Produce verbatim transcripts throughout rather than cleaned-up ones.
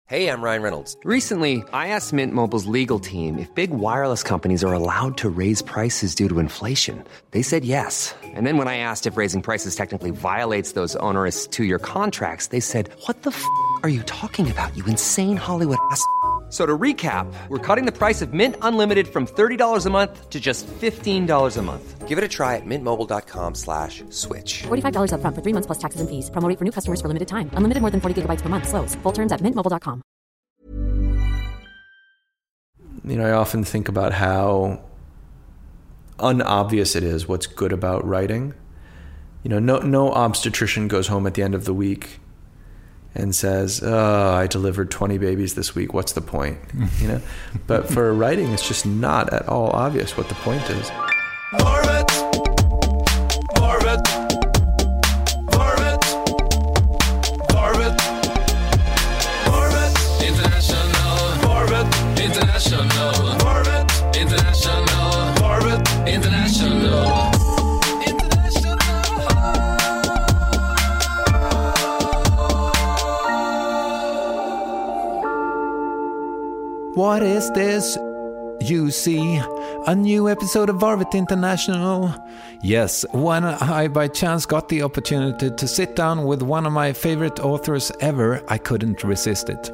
Hey, I'm Ryan Reynolds. Recently, I asked Mint Mobile's legal team if big wireless companies are allowed to raise prices due to inflation. They said yes. And then when I asked if raising prices technically violates those onerous two-year contracts, they said, what the f*** are you talking about, you insane Hollywood ass f- So to recap, we're cutting the price of Mint Unlimited from thirty dollars a month to just fifteen dollars a month. Give it a try at mintmobile.com slash switch. forty-five dollars up front for three months plus taxes and fees. Promo rate for new customers for limited time. Unlimited more than forty gigabytes per month. Slows full terms at mint mobile dot com. You know, I often think about how unobvious it is what's good about writing. You know, no no obstetrician goes home at the end of the week and says, oh, I delivered twenty babies this week. What's the point? You know, but for writing, it's just not at all obvious what the point is. More of it. More of it. More of it. More of it. More of it. International. More of it. International. More of it. International. More of it. International. What is this you see? A new episode of Varvet International? Yes, when I by chance got the opportunity to sit down with one of my favorite authors ever, I couldn't resist it.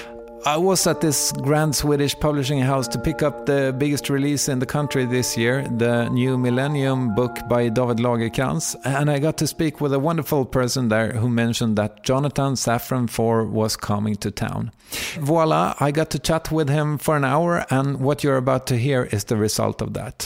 I was at this grand Swedish publishing house to pick up the biggest release in the country this year, the new Millennium book by David Lagercrantz, and I got to speak with a wonderful person there who mentioned that Jonathan Safran Foer was coming to town. Voila, I got to chat with him for an hour, and what you're about to hear is the result of that.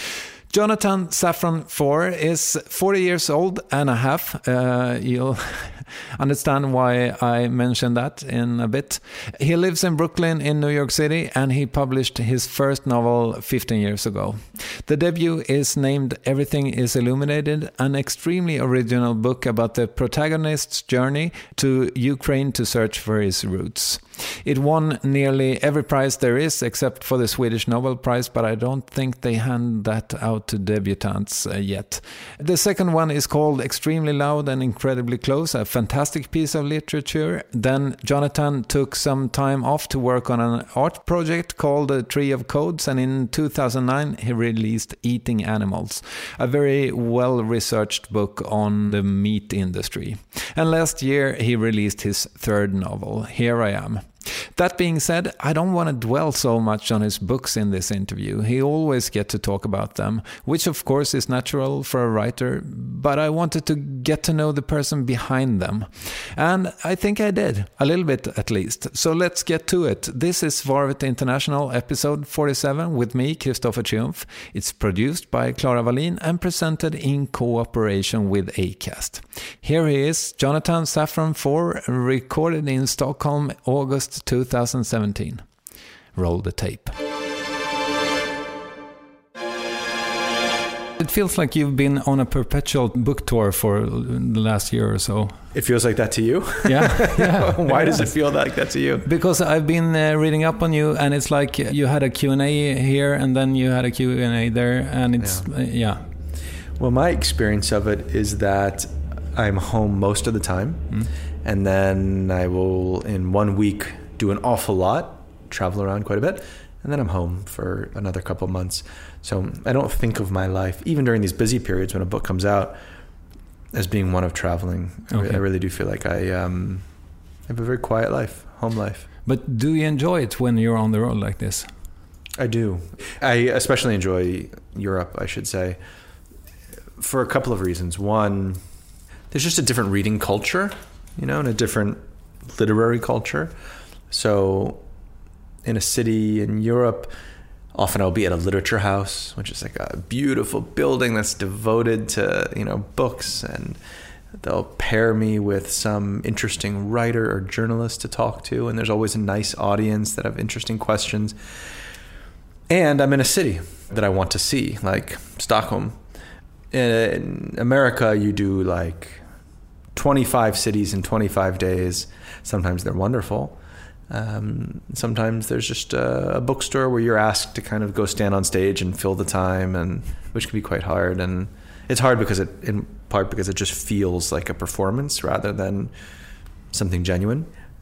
Jonathan Safran Foer is forty years old and a half. Uh, you'll understand why I mentioned that in a bit. He lives in Brooklyn in New York City, and he published his first novel fifteen years ago. The debut is named Everything is Illuminated, an extremely original book about the protagonist's journey to Ukraine to search for his roots. It won nearly every prize there is, except for the Swedish Nobel Prize, but I don't think they hand that out to debutantes uh, yet. The second one is called Extremely Loud and Incredibly Close, a fantastic piece of literature. Then Jonathan took some time off to work on an art project called The Tree of Codes, and in two thousand nine he released Eating Animals, a very well-researched book on the meat industry. And last year he released his third novel, Here I Am. That being said, I don't want to dwell so much on his books in this interview. He always gets to talk about them, which of course is natural for a writer, but I wanted to get to know the person behind them. And I think I did, a little bit at least. So let's get to it. This is Varvet International episode forty-seven with me, Christopher Triumph. It's produced by Clara Wallin and presented in cooperation with Acast. Here he is, Jonathan Safran Foer, recorded in Stockholm, August two thousand seventeen. Roll the tape. It feels like you've been on a perpetual book tour for the last year or so. It feels like that to you? Yeah. yeah. Why yeah. does it feel like that to you? Because I've been uh, reading up on you, and it's like you had a Q and A here, and then you had a Q and A there, and it's, yeah. Uh, yeah. Well, my experience of it is that I'm home most of the time, mm. and then I will, in one week, do an awful lot, travel around quite a bit, and then I'm home for another couple of months. So I don't think of my life, even during these busy periods when a book comes out, as being one of traveling. Okay. I really do feel like I um, have a very quiet life, home life. But do you enjoy it when you're on the road like this? I do. I especially enjoy Europe, I should say, for a couple of reasons. One, there's just a different reading culture, you know, and a different literary culture. So in a city in Europe, often I'll be at a literature house, which is like a beautiful building that's devoted to, you know, books, and they'll pair me with some interesting writer or journalist to talk to, and there's always a nice audience that have interesting questions. And I'm in a city that I want to see, like Stockholm. In America, you do like twenty-five cities in twenty-five days. Sometimes they're wonderful. Um, sometimes there's just a, a bookstore where you're asked to kind of go stand on stage and fill the time, and which can be quite hard. And it's hard because it, in part because it just feels like a performance rather than something genuine.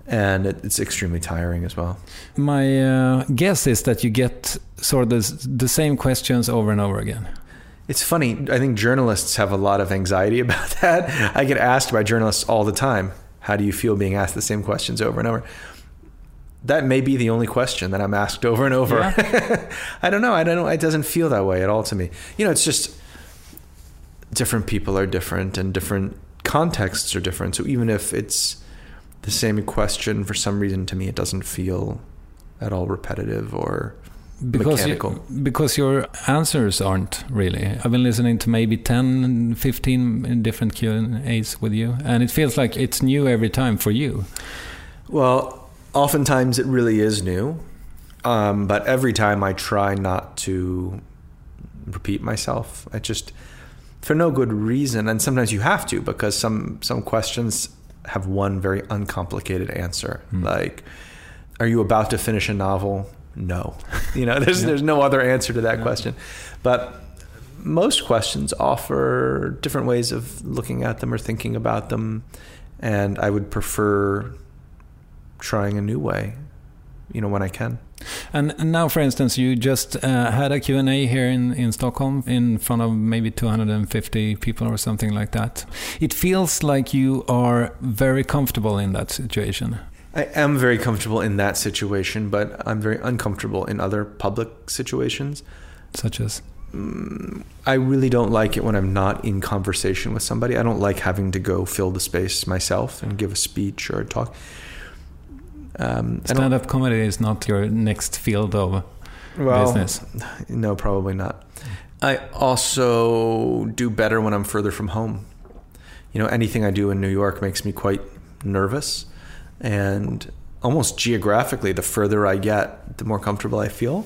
and it, it's extremely tiring as well. My uh, guess is that you get sort of the, the same questions over and over again. It's funny. I think journalists have a lot of anxiety about that. I get asked by journalists all the time, how do you feel being asked the same questions over and over? That may be the only question that I'm asked over and over. Yeah. I don't know. I don't know. It doesn't feel that way at all to me. You know, it's just different people are different and different contexts are different. So even if it's the same question, for some reason to me, it doesn't feel at all repetitive or because mechanical. You, because your answers aren't really. I've been listening to maybe ten, fifteen different Q and A's with you, and it feels like it's new every time for you. Well, oftentimes it really is new, um, but every time I try not to repeat myself. I just, for no good reason, and sometimes you have to, because some, some questions have one very uncomplicated answer. Mm. Like, are you about to finish a novel? No. You know, there's yeah. there's no other answer to that yeah. question. But most questions offer different ways of looking at them or thinking about them, and I would prefer trying a new way, you know, when I can. And, and now, for instance, you just uh, had a Q and A here in, in Stockholm in front of maybe two hundred fifty people or something like that. It feels like you are very comfortable in that situation. I am very comfortable in that situation, but I'm very uncomfortable in other public situations. Such as? Mm, I really don't like it when I'm not in conversation with somebody. I don't like having to go fill the space myself and give a speech or a talk. Um, Stand-up comedy is not your next field of well, business. No, probably not. I also do better when I'm further from home. You know, anything I do in New York makes me quite nervous. And almost geographically, the further I get, the more comfortable I feel.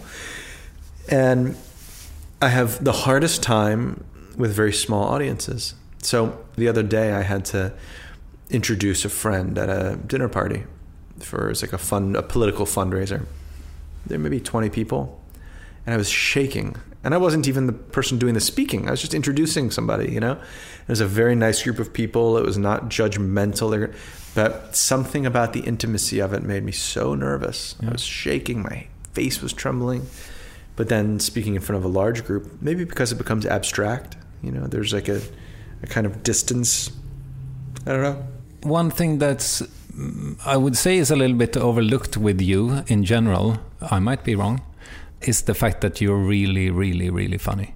And I have the hardest time with very small audiences. So the other day I had to introduce a friend at a dinner party for it's like a fund, a political fundraiser. There may be twenty people, and I was shaking. And I wasn't even the person doing the speaking. I was just introducing somebody, you know? It was a very nice group of people. It was not judgmental. But something about the intimacy of it made me so nervous. Yeah. I was shaking. My face was trembling. But then speaking in front of a large group, maybe because it becomes abstract, you know, there's like a, a kind of distance. I don't know. One thing that's, I would say, is a little bit overlooked with you in general, I might be wrong, is the fact that you're really, really, really funny.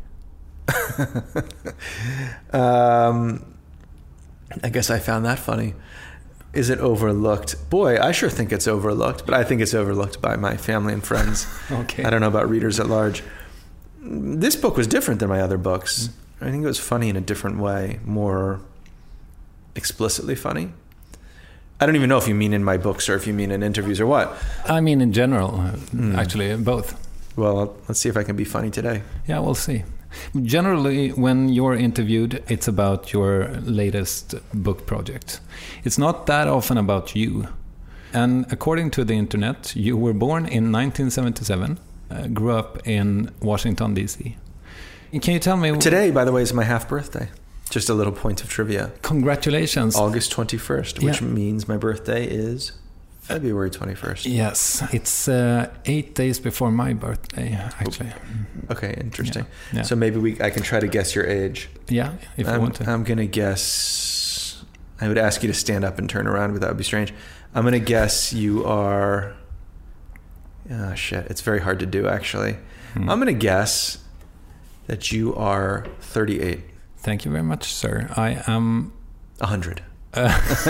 um, I guess I found that funny. Is it overlooked? Boy, I sure think it's overlooked, but I think it's overlooked by my family and friends. Okay. I don't know about readers at large. This book was different than my other books. Mm. I think it was funny in a different way, more explicitly funny. I don't even know if you mean in my books or if you mean in interviews or what. I mean in general, mm. actually, both. Well, let's see if I can be funny today. Yeah, we'll see. Generally, when you're interviewed, it's about your latest book project. It's not that often about you. And according to the internet, you were born in nineteen seventy-seven, uh, grew up in Washington, D C. Can you tell me... Today, by the way, is my half birthday. Just a little point of trivia. Congratulations. August twenty-first, which yeah. means my birthday is February twenty-first. Yes, it's uh, eight days before my birthday, actually. Okay, interesting. Yeah. Yeah. So maybe we I can try to guess your age. Yeah, if I'm, you want to. I'm going to guess... I would ask you to stand up and turn around, but that would be strange. I'm going to guess you are... Oh, shit. It's very hard to do, actually. Hmm. I'm going to guess that you are thirty-eight. Thank you very much, sir. I am... one hundred. Uh,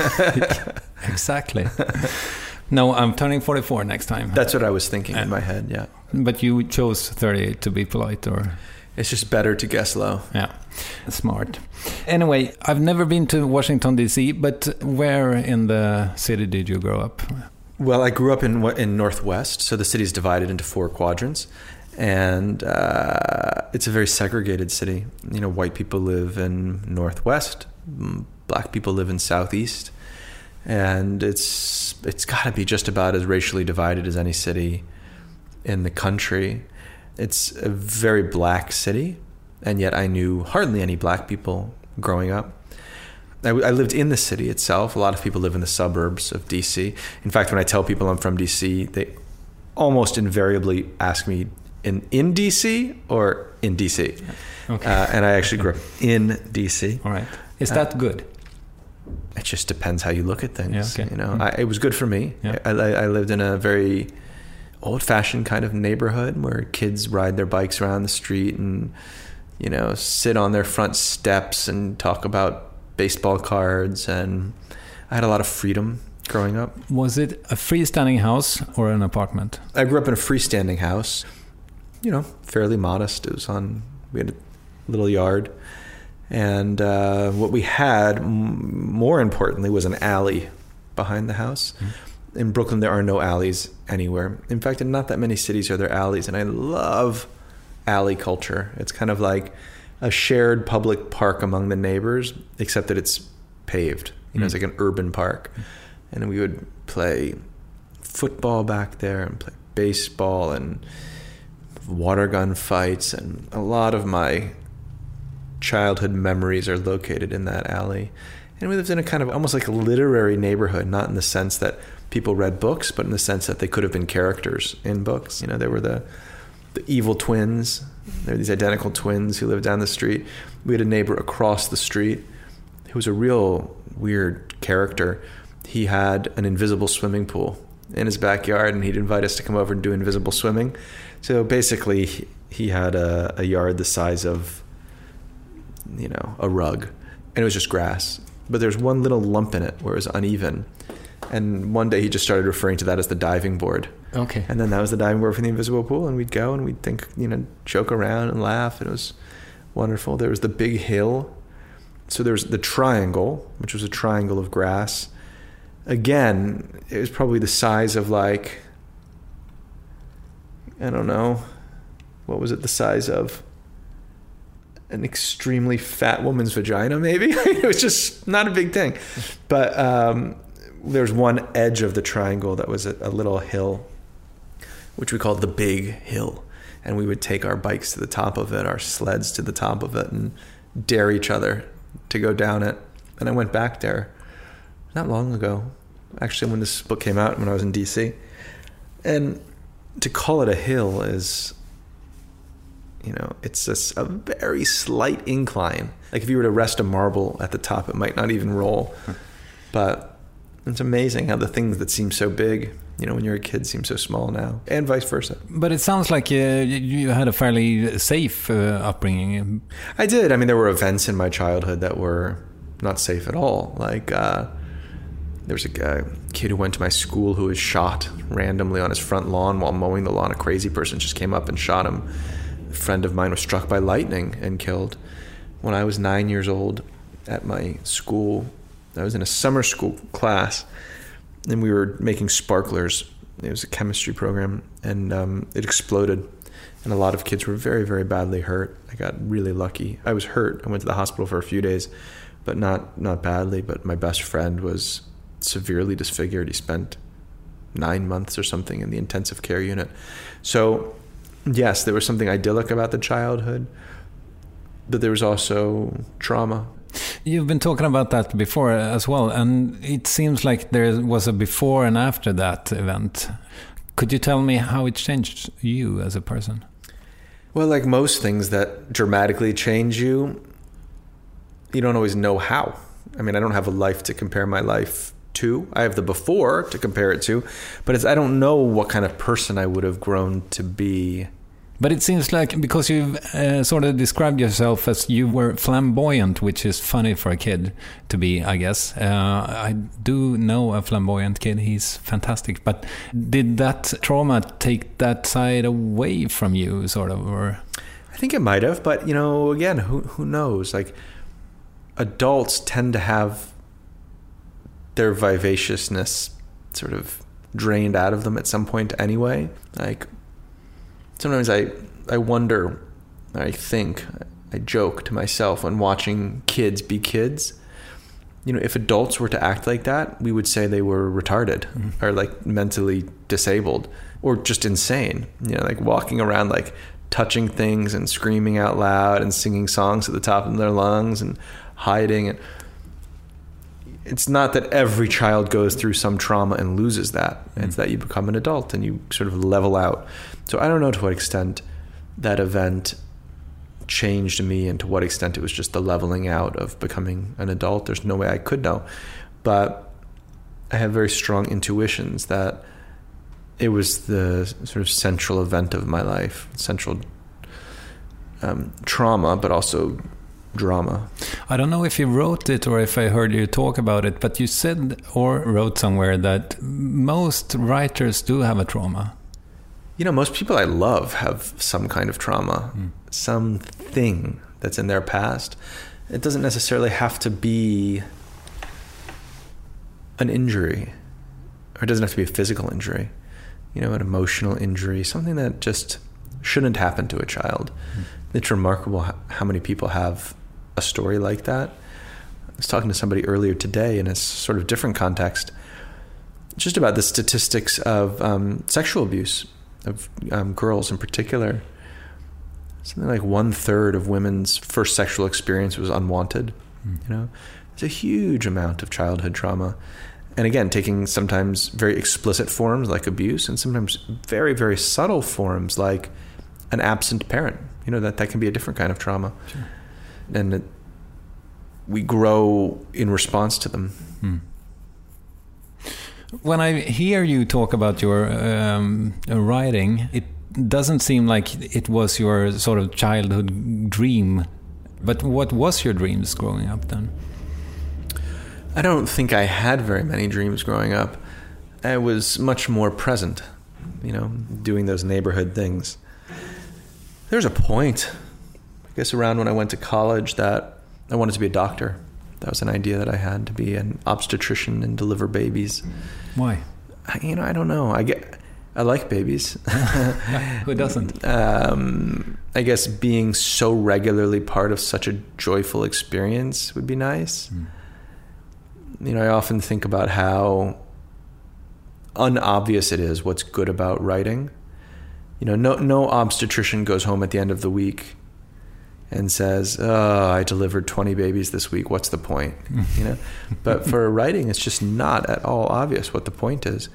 exactly. No, I'm turning forty-four next time. That's what I was thinking uh, in my head, yeah. But you chose thirty-eight to be polite, or... It's just better to guess low. Yeah, smart. Anyway, I've never been to Washington, D C, but where in the city did you grow up? Well, I grew up in in Northwest, so the city is divided into four quadrants. And uh, it's a very segregated city. You know, white people live in Northwest, black people live in Southeast. And it's it's got to be just about as racially divided as any city in the country. It's a very black city, and yet I knew hardly any black people growing up. I, I lived in the city itself. A lot of people live in the suburbs of D C. In fact, when I tell people I'm from D C, they almost invariably ask me in in D C or in D C. Okay. Uh, and I actually grew up in D C. All right. Is that uh, good? It just depends how you look at things. Yeah, okay. You know, mm. I, it was good for me. Yeah. I, I, I lived in a very old-fashioned kind of neighborhood where kids ride their bikes around the street and, you know, sit on their front steps and talk about baseball cards. And I had a lot of freedom growing up. Was it a freestanding house or an apartment? I grew up in a freestanding house, you know, fairly modest. It was on, we had a little yard. And uh, what we had, m- more importantly, was an alley behind the house. Mm. In Brooklyn, there are no alleys anywhere. In fact, in not that many cities are there alleys. And I love alley culture. It's kind of like a shared public park among the neighbors, except that it's paved. You know, mm. it's like an urban park. Mm. And we would play football back there and play baseball and water gun fights. And a lot of my childhood memories are located in that alley. And we lived in a kind of almost like a literary neighborhood, not in the sense that people read books, but in the sense that they could have been characters in books. You know, there were the the evil twins. There were these identical twins who lived down the street. We had a neighbor across the street who was a real weird character. He had an invisible swimming pool in his backyard, and he'd invite us to come over and do invisible swimming. So basically, he, he had a, a yard the size of, you know, a rug, and it was just grass. But there's one little lump in it where it was uneven. And one day he just started referring to that as the diving board. Okay. And then that was the diving board for the invisible pool, and we'd go and we'd think, you know, joke around and laugh, and it was wonderful. There was the big hill. So there was the triangle, which was a triangle of grass. Again, it was probably the size of, like, I don't know, what was it the size of? An extremely fat woman's vagina, maybe. It was just not a big thing. But um, there's one edge of the triangle that was a, a little hill, which we called the Big Hill. And we would take our bikes to the top of it, our sleds to the top of it, and dare each other to go down it. And I went back there not long ago, actually, when this book came out, when I was in D C. And to call it a hill is, you know, it's just a very slight incline. Like if you were to rest a marble at the top, it might not even roll. But it's amazing how the things that seem so big, you know, when you're a kid, seem so small now, and vice versa. But it sounds like uh, you had a fairly safe uh, upbringing. I did. I mean, there were events in my childhood that were not safe at all. Like uh, there was a guy, kid who went to my school who was shot randomly on his front lawn while mowing the lawn. A crazy person just came up and shot him. A friend of mine was struck by lightning and killed. When I was nine years old at my school, I was in a summer school class, and we were making sparklers. It was a chemistry program, and um, it exploded, and a lot of kids were very, very badly hurt. I got really lucky. I was hurt. I went to the hospital for a few days, but not not badly. But my best friend was severely disfigured. He spent nine months or something in the intensive care unit. So yes, there was something idyllic about the childhood, but there was also trauma. You've been talking about that before as well, and it seems like there was a before and after that event. Could you tell me how it changed you as a person? Well, like most things that dramatically change you, you don't always know how. I mean, I don't have a life to compare my life to. I have the before to compare it to, but it's, I don't know what kind of person I would have grown to be. But it seems like, because you've uh, sort of described yourself as you were flamboyant, which is funny for a kid to be, I guess. Uh, I do know a flamboyant kid. He's fantastic. But did that trauma take that side away from you, sort of? Or I think it might have. But, you know, again, who who knows? Like, adults tend to have their vivaciousness sort of drained out of them at some point anyway. Like, sometimes I, I wonder, I think, I joke to myself when watching kids be kids. You know, if adults were to act like that, we would say they were retarded mm-hmm. or like mentally disabled or just insane. You know, like walking around like touching things and screaming out loud and singing songs at the top of their lungs and hiding. And it's not that every child goes through some trauma and loses that. Mm. It's that you become an adult and you sort of level out. So I don't know to what extent that event changed me and to what extent it was just the leveling out of becoming an adult. There's no way I could know. But I have very strong intuitions that it was the sort of central event of my life, central um, trauma, but also drama. I don't know if you wrote it or if I heard you talk about it, but you said or wrote somewhere that most writers do have a trauma. You know, most people I love have some kind of trauma, mm. something that's in their past. It doesn't necessarily have to be an injury, or it doesn't have to be a physical injury, you know, an emotional injury, something that just shouldn't happen to a child. Mm. It's remarkable how many people have a story like that. I was talking to somebody earlier today in a sort of different context, just about the statistics of um, sexual abuse of um, girls in particular. Something like one third of women's first sexual experience was unwanted. Mm. You know, it's a huge amount of childhood trauma. And again, taking sometimes very explicit forms like abuse and sometimes very, very subtle forms like an absent parent. You know, that, that can be a different kind of trauma. Sure. And it, we grow in response to them. Hmm. When I hear you talk about your um, writing, it doesn't seem like it was your sort of childhood dream. But what was your dreams growing up then? I don't think I had very many dreams growing up. I was much more present, you know, doing those neighborhood things. There's a point, I guess around when I went to college, that I wanted to be a doctor. That was an idea that I had, to be an obstetrician and deliver babies. Why? I, you know, I don't know. I get, I like babies. Who doesn't? Um, I guess being so regularly part of such a joyful experience would be nice. Mm. You know, I often think about how unobvious it is what's good about writing. You know, no no obstetrician goes home at the end of the week and says, "Oh, I delivered twenty babies this week. What's the point?" You know, but for writing, it's just not at all obvious what the point is.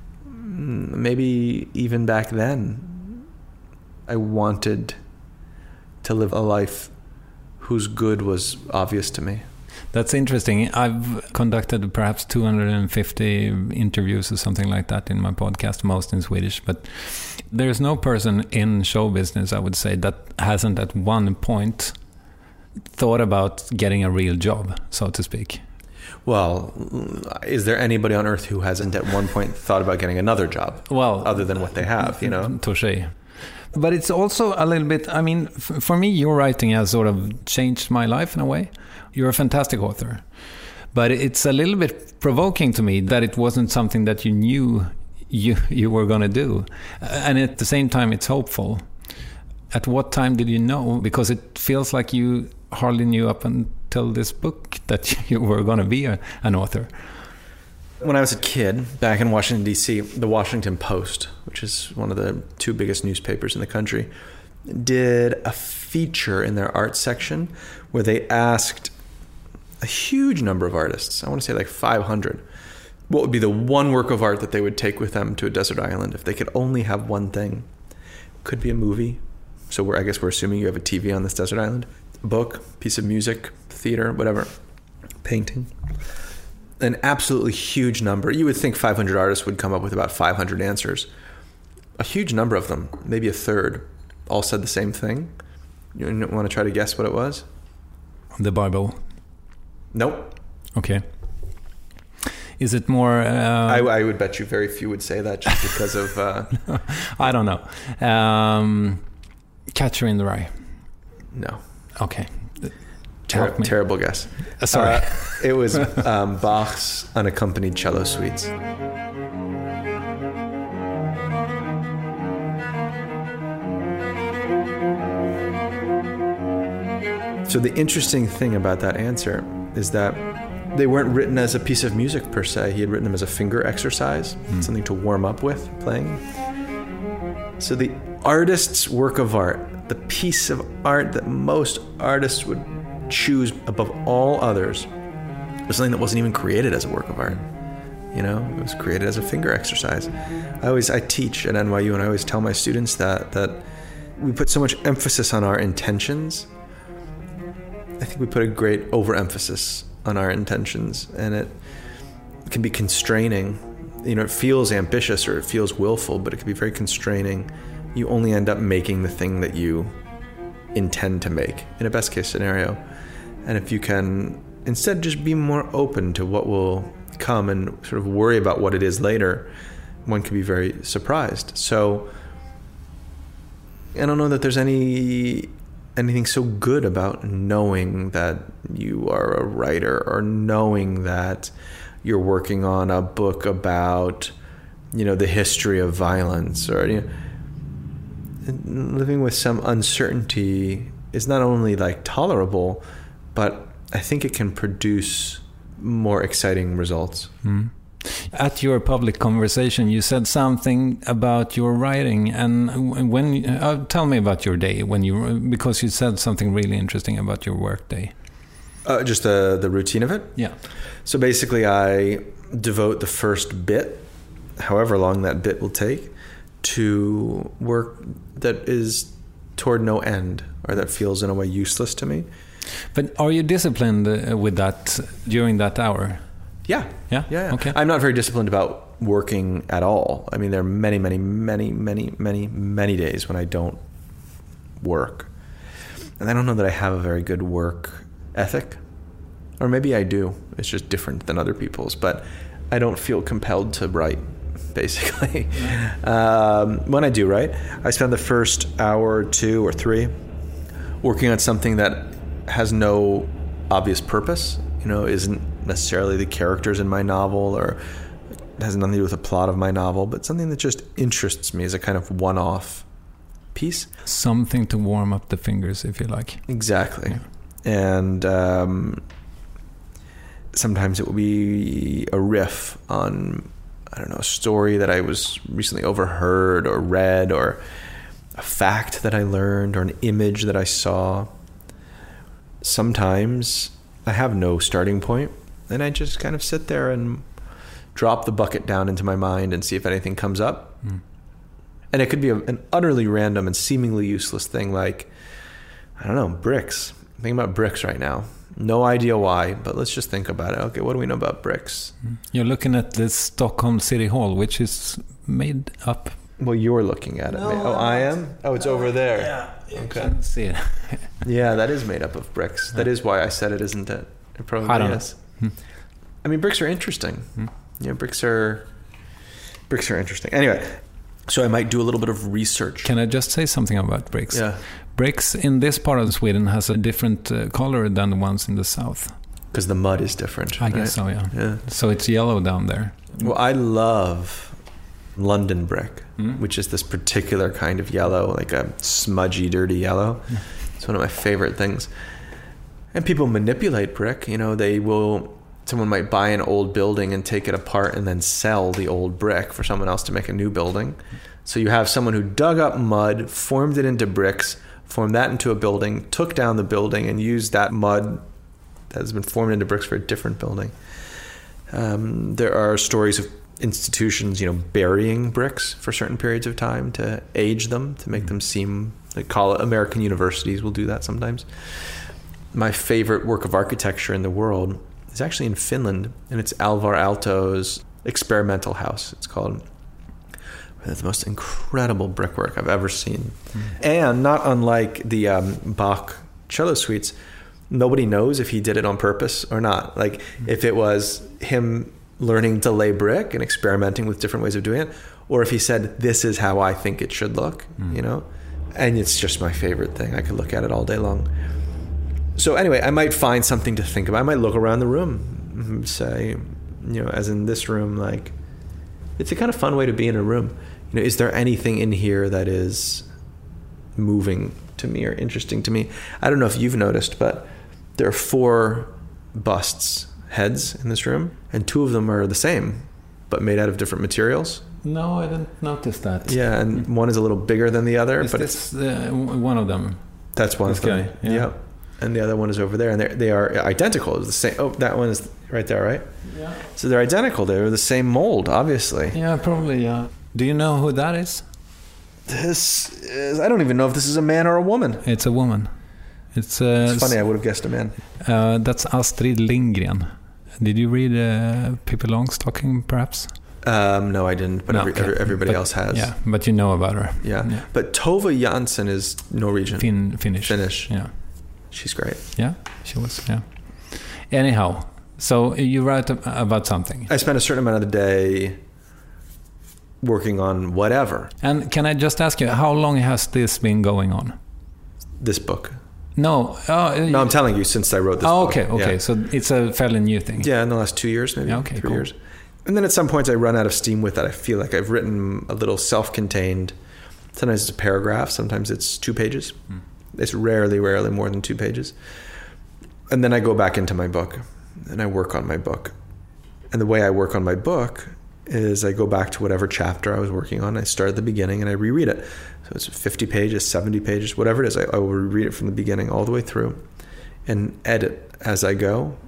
Maybe even back then, I wanted to live a life whose good was obvious to me. That's interesting. I've conducted perhaps two hundred fifty interviews or something like that in my podcast, most in Swedish. But there's no person in show business, I would say, that hasn't at one point thought about getting a real job, so to speak. Well, is there anybody on earth who hasn't at one point thought about getting another job? Well, other than what they have, you know? Touché. But it's also a little bit, I mean, f- for me, your writing has sort of changed my life in a way. You're a fantastic author. But it's a little bit provoking to me that it wasn't something that you knew you, you were going to do. And at the same time, it's hopeful. At what time did you know? Because it feels like you hardly knew up until this book that you were going to be a, an author. When I was a kid, back in Washington, D C, the Washington Post, which is one of the two biggest newspapers in the country, did a feature in their art section where they asked a huge number of artists, I want to say like five hundred, what would be the one work of art that they would take with them to a desert island if they could only have one thing. Could be a movie. So we're, I guess we're assuming you have a T V on this desert island. A book, piece of music, theater, whatever. Painting. An absolutely huge number. You would think five hundred artists would come up with about five hundred answers. A huge number of them, maybe a third, all said the same thing. You want to try to guess what it was? The Bible. Nope. Okay. Is it more... Uh... I, I would bet you very few would say that just because of... Uh... I don't know. Um, Catcher in the Rye. No. Okay. Ter- terrible guess. Uh, sorry. Uh, it was um, Bach's Unaccompanied Cello Suites. So the interesting thing about that answer is that they weren't written as a piece of music per se. He had written them as a finger exercise, mm. something to warm up with playing. So the artist's work of art, the piece of art that most artists would choose above all others was something that wasn't even created as a work of art. You know, it was created as a finger exercise. I always, I teach at N Y U, and I always tell my students that, that we put so much emphasis on our intentions. I think we put a great overemphasis on our intentions, and it can be constraining. You know, it feels ambitious or it feels willful, but it can be very constraining. You only end up making the thing that you intend to make in a best case scenario. And if you can instead just be more open to what will come and sort of worry about what it is later, one can be very surprised. So I don't know that there's any anything so good about knowing that you are a writer, or knowing that you're working on a book about, you know, the history of violence, or, you know, living with some uncertainty is not only like tolerable, but I think it can produce more exciting results. Mm. At your public conversation, you said something about your writing, and when uh, tell me about your day when you because you said something really interesting about your work day. Uh, just the the routine of it. Yeah. So basically, I devote the first bit, however long that bit will take, to work that is toward no end, or that feels in a way useless to me. But are you disciplined uh, with that during that hour? Yeah. Yeah? Yeah, yeah. Okay. I'm not very disciplined about working at all. I mean, there are many, many, many, many, many, many days when I don't work. And I don't know that I have a very good work ethic. Or maybe I do. It's just different than other people's. But I don't feel compelled to write, basically. um, when I do write, I spend the first hour or two or three working on something that has no obvious purpose, you know, isn't necessarily the characters in my novel, or has nothing to do with the plot of my novel, but something that just interests me as a kind of one-off piece. Something to warm up the fingers, if you like. Exactly. Yeah. And um, sometimes it will be a riff on, I don't know, a story that I was recently overheard or read, or a fact that I learned, or an image that I saw. Sometimes I have no starting point, and I just kind of sit there and drop the bucket down into my mind and see if anything comes up. Mm. And it could be a, an utterly random and seemingly useless thing, like, I don't know, bricks. I'm thinking about bricks right now. No idea why, but let's just think about it. Okay, what do we know about bricks? You're looking at the Stockholm City Hall, which is made up. Well, you're looking at it. No, oh, I am? Oh, it's over there. Yeah, you okay. can see it. Yeah, that is made up of bricks. That is why I said it, isn't it? It probably I don't is. know. Hmm. I mean, bricks are interesting. Hmm. Yeah, bricks are bricks are interesting. Anyway, so I might do a little bit of research. Can I just say something about bricks? Yeah. Bricks in this part of Sweden has a different uh, color than the ones in the south. Because the mud is different. I right? guess so, yeah. Yeah. So it's yellow down there. Well, I love London brick, mm. which is this particular kind of yellow, like a smudgy, dirty yellow. Mm. It's one of my favorite things. And people manipulate brick. You know, they will... Someone might buy an old building and take it apart and then sell the old brick for someone else to make a new building. So you have someone who dug up mud, formed it into bricks, formed that into a building, took down the building, and used that mud that has been formed into bricks for a different building. Um, there are stories of institutions, you know, burying bricks for certain periods of time to age them, to make them seem, they call it, American universities will do that sometimes. My favorite work of architecture in the world is actually in Finland, and it's Alvar Aalto's experimental house, it's called. It's the most incredible brickwork I've ever seen. Mm. And not unlike the um, Bach cello suites, nobody knows if he did it on purpose or not. Like, mm. if it was him learning to lay brick and experimenting with different ways of doing it, or if he said, this is how I think it should look, mm. you know? And it's just my favorite thing. I could look at it all day long. So anyway, I might find something to think about. I might look around the room and say, you know, as in this room, like, it's a kind of fun way to be in a room. You know, is there anything in here that is moving to me or interesting to me? I don't know if you've noticed, but there are four busts, heads in this room, and two of them are the same, but made out of different materials. No, I didn't notice that. Yeah, and one is a little bigger than the other. Is but this it's uh, one of them? That's one this of them. Guy, yeah. yeah. and the other one is over there, and they are identical. It's the same. Oh, that one is right there, right? Yeah. So they're identical. They're the same mold, obviously. Yeah, probably. Yeah. Do you know who that is? This is. I don't even know if this is a man or a woman. It's a woman. It's, uh, it's funny. I would have guessed a man. Uh, that's Astrid Lindgren. Did you read uh, Pippi Longstocking, perhaps? Um, no, I didn't. But no, every, okay. every, everybody but, else has. Yeah, but you know about her. Yeah. yeah. But Tove Jansson is Norwegian. Fin- Finnish. Finnish. Yeah. She's great. Yeah, she was. Yeah. Anyhow, so you write about something. I spend a certain amount of the day working on whatever. And can I just ask you, how long has this been going on? This book. No. Oh, no, I'm telling you since I wrote this oh, book. okay, okay. Yeah. So it's a fairly new thing. Yeah, in the last two years, maybe. Yeah, okay, three cool. years. And then at some points I run out of steam with it. I feel like I've written a little self-contained, sometimes it's a paragraph, sometimes it's two pages. Mm. It's rarely, rarely more than two pages. And then I go back into my book and I work on my book. And the way I work on my book is I go back to whatever chapter I was working on. I start at the beginning and I reread it. So it's fifty pages, seventy pages, whatever it is. I, I will reread it from the beginning all the way through and edit as I go.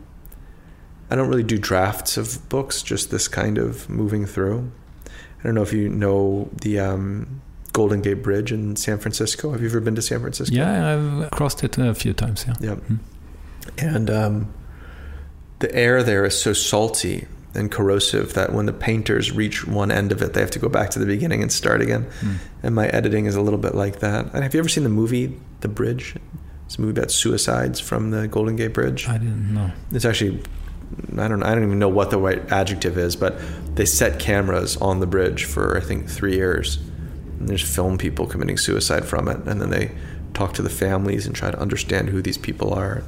I don't really do drafts of books, just this kind of moving through. I don't know if you know the um, Golden Gate Bridge in San Francisco. Have you ever been to San Francisco? Yeah, I've crossed it a few times, yeah. Yeah. Mm. And um, the air there is so salty and corrosive that when the painters reach one end of it, they have to go back to the beginning and start again. Mm. And my editing is a little bit like that. And have you ever seen the movie The Bridge? It's a movie about suicides from the Golden Gate Bridge. I didn't know. It's actually... I don't I don't even know what the right adjective is, but they set cameras on the bridge for, I think, three years. And there's film people committing suicide from it. And then they talk to the families and try to understand who these people are.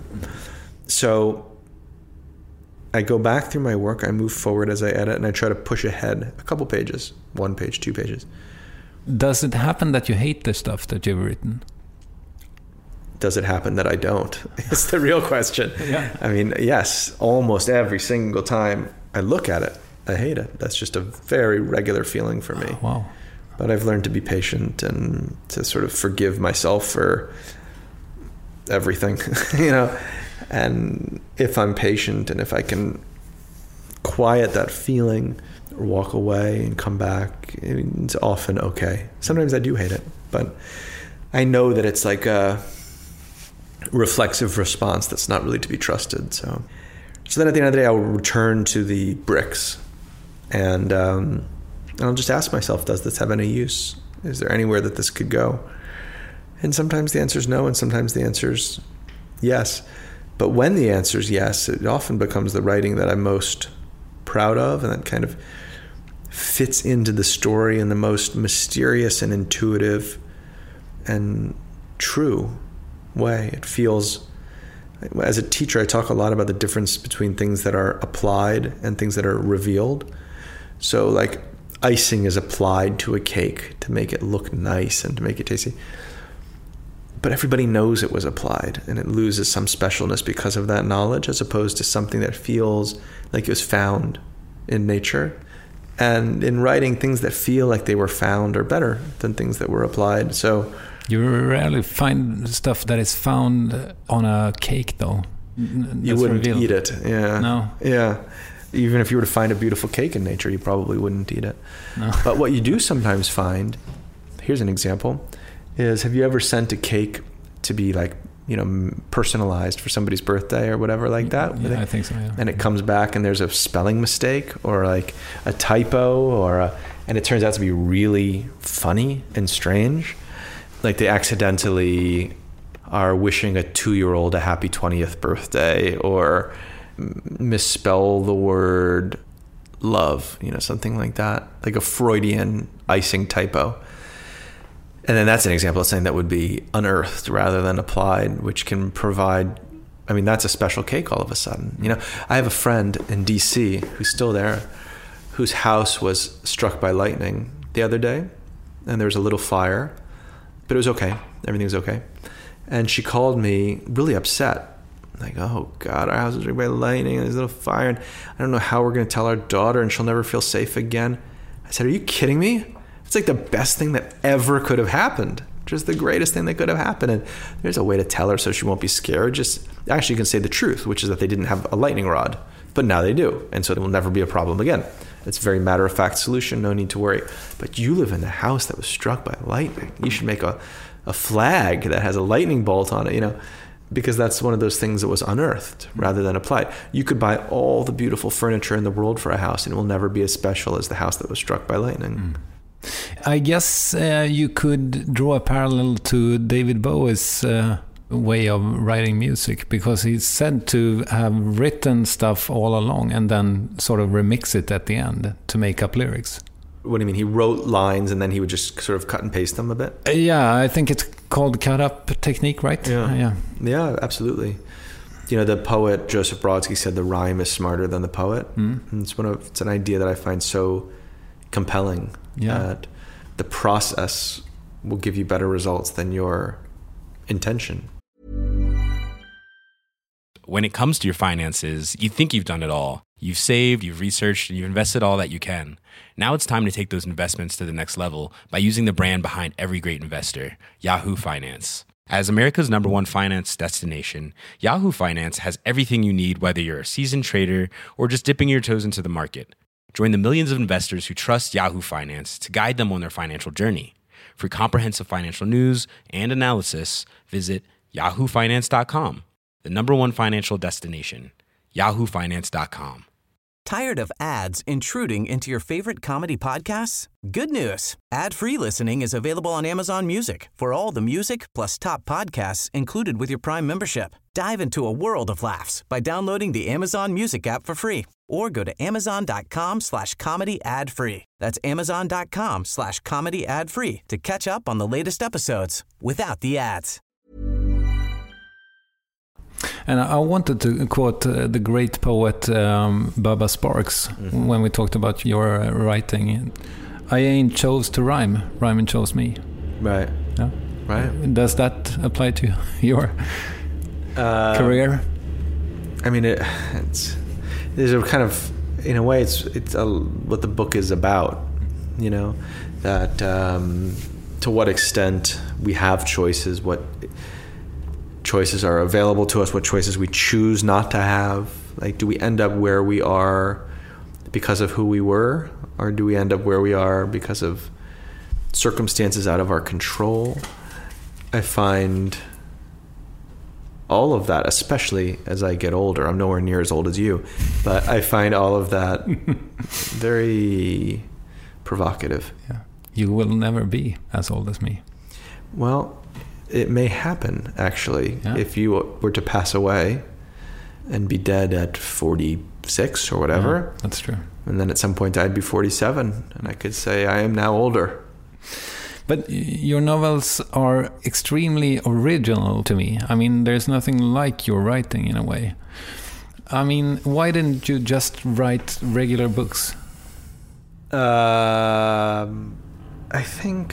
So I go back through my work, I move forward as I edit, and I try to push ahead a couple pages, one page, two pages. Does it happen that you hate the stuff that you've written? Does it happen that I don't? It's the real question. Yeah. I mean, yes, almost every single time I look at it, I hate it. That's just a very regular feeling for me. Oh, wow. But I've learned to be patient and to sort of forgive myself for everything, you know. And if I'm patient and if I can quiet that feeling or walk away and come back, it's often okay. Sometimes I do hate it, but I know that it's like a reflexive response that's not really to be trusted. So, so then at the end of the day, I'll return to the bricks, and um, I'll just ask myself, does this have any use? Is there anywhere that this could go? And sometimes the answer is no, and sometimes the answer is yes. But when the answer is yes, it often becomes the writing that I'm most proud of, and that kind of fits into the story in the most mysterious and intuitive and true way. It feels, as a teacher, I talk a lot about the difference between things that are applied and things that are revealed. So like icing is applied to a cake to make it look nice and to make it tasty. But everybody knows it was applied, and it loses some specialness because of that knowledge, as opposed to something that feels like it was found in nature. And in writing, things that feel like they were found are better than things that were applied. So you rarely find stuff that is found on a cake, though. That's you wouldn't revealed. eat it. Yeah. No. Yeah. Even if you were to find a beautiful cake in nature, you probably wouldn't eat it. No. But what you do sometimes find, here's an example, is have you ever sent a cake to be like, you know, personalized for somebody's birthday or whatever like that? Yeah, I think so, yeah. And it comes back and there's a spelling mistake or like a typo or a, and it turns out to be really funny and strange. Like they accidentally are wishing a two-year-old a happy twentieth birthday or misspell the word love, you know, something like that, like a Freudian icing typo. And then that's an example of something that would be unearthed rather than applied, which can provide, I mean, that's a special cake all of a sudden. You know, I have a friend in D C who's still there, whose house was struck by lightning the other day, and there was a little fire, but it was okay. Everything was okay. And she called me really upset. Like, oh God, our house was struck by lightning and there's a little fire, and I don't know how we're going to tell our daughter and she'll never feel safe again. I said, are you kidding me? It's like the best thing that ever could have happened. which is the greatest thing that could have happened. And there's a way to tell her so she won't be scared. Just actually you can say the truth, which is that they didn't have a lightning rod, but now they do. And so it will never be a problem again. It's a very matter-of-fact solution. No need to worry. But you live in a house that was struck by lightning. You should make a, a flag that has a lightning bolt on it, you know, because that's one of those things that was unearthed rather than applied. You could buy all the beautiful furniture in the world for a house, and it will never be as special as the house that was struck by lightning. Mm. I guess uh, you could draw a parallel to David Bowie's uh, way of writing music, because he's said to have written stuff all along and then sort of remix it at the end to make up lyrics. What do you mean? He wrote lines and then he would just sort of cut and paste them a bit? Uh, yeah, I think it's called cut-up technique, right? Yeah. Uh, yeah, yeah, absolutely. You know, the poet Joseph Brodsky said the rhyme is smarter than the poet. Mm. And it's one of it's an idea that I find so compelling. Yeah. That the process will give you better results than your intention. When it comes to your finances, you think you've done it all. You've saved, you've researched, and you've invested all that you can. Now it's time to take those investments to the next level by using the brand behind every great investor, Yahoo Finance. As America's number one finance destination, Yahoo Finance has everything you need, whether you're a seasoned trader or just dipping your toes into the market. Join the millions of investors who trust Yahoo Finance to guide them on their financial journey. For comprehensive financial news and analysis, visit yahoo finance dot com, the number one financial destination, yahoo finance dot com. Tired of ads intruding into your favorite comedy podcasts? Good news. Ad-free listening is available on Amazon Music for all the music plus top podcasts included with your Prime membership. Dive into a world of laughs by downloading the Amazon Music app for free or go to amazon.com slash comedy ad free. That's amazon.com slash comedy ad free to catch up on the latest episodes without the ads. And I wanted to quote uh, the great poet um, Bubba Sparks mm-hmm. when we talked about your uh, writing. I ain't chose to rhyme, rhyming chose me. Right. Yeah. Right. Does that apply to your uh, career? I mean, it, it's there's a kind of, in a way, it's it's a, what the book is about. You know, that um, to what extent we have choices, what choices are available to us, what choices we choose not to have. Like, do we end up where we are because of who we were, or do we end up where we are because of circumstances out of our control? I find all of that, especially as I get older, I'm nowhere near as old as you, but I find all of that very provocative. Yeah. You will never be as old as me. Well, it may happen, actually, yeah. If you were to pass away and be dead at forty-six or whatever. Yeah, that's true. And then at some point I'd be forty-seven, and I could say I am now older. But your novels are extremely original to me. I mean, there's nothing like your writing in a way. I mean, why didn't you just write regular books? Um, I think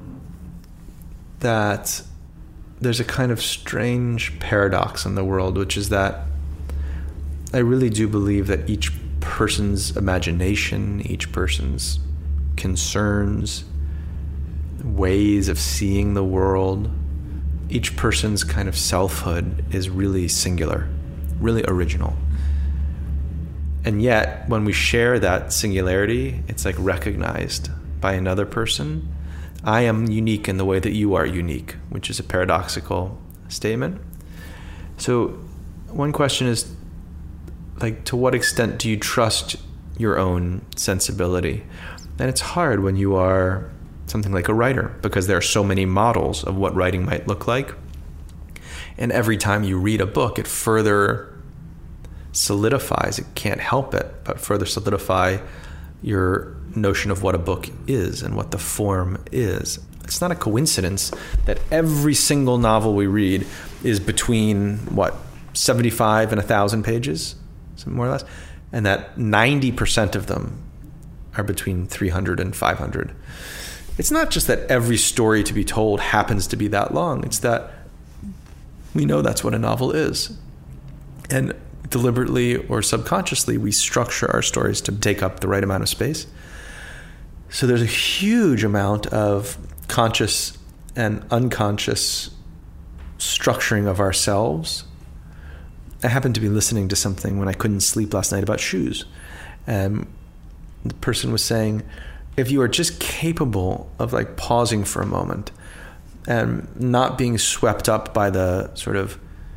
that there's a kind of strange paradox in the world, which is that I really do believe that each person's imagination, each person's concerns, ways of seeing the world, each person's kind of selfhood is really singular, really original. And yet, when we share that singularity, it's like recognized by another person. I am unique in the way that you are unique, which is a paradoxical statement. So one question is, like, to what extent do you trust your own sensibility? And it's hard when you are something like a writer, because there are so many models of what writing might look like. And every time you read a book, it further solidifies, it can't help it, but further solidify your notion of what a book is and what the form is. It's not a coincidence that every single novel we read is between, what, seventy-five and one thousand pages, more or less, and that ninety percent of them are between three hundred and five hundred. It's not just that every story to be told happens to be that long. It's that we know that's what a novel is. And deliberately or subconsciously, we structure our stories to take up the right amount of space. So there's a huge amount of conscious and unconscious structuring of ourselves. I happened to be listening to something when I couldn't sleep last night about shoes. And the person was saying, if you are just capable of like pausing for a moment and not being swept up by the sort of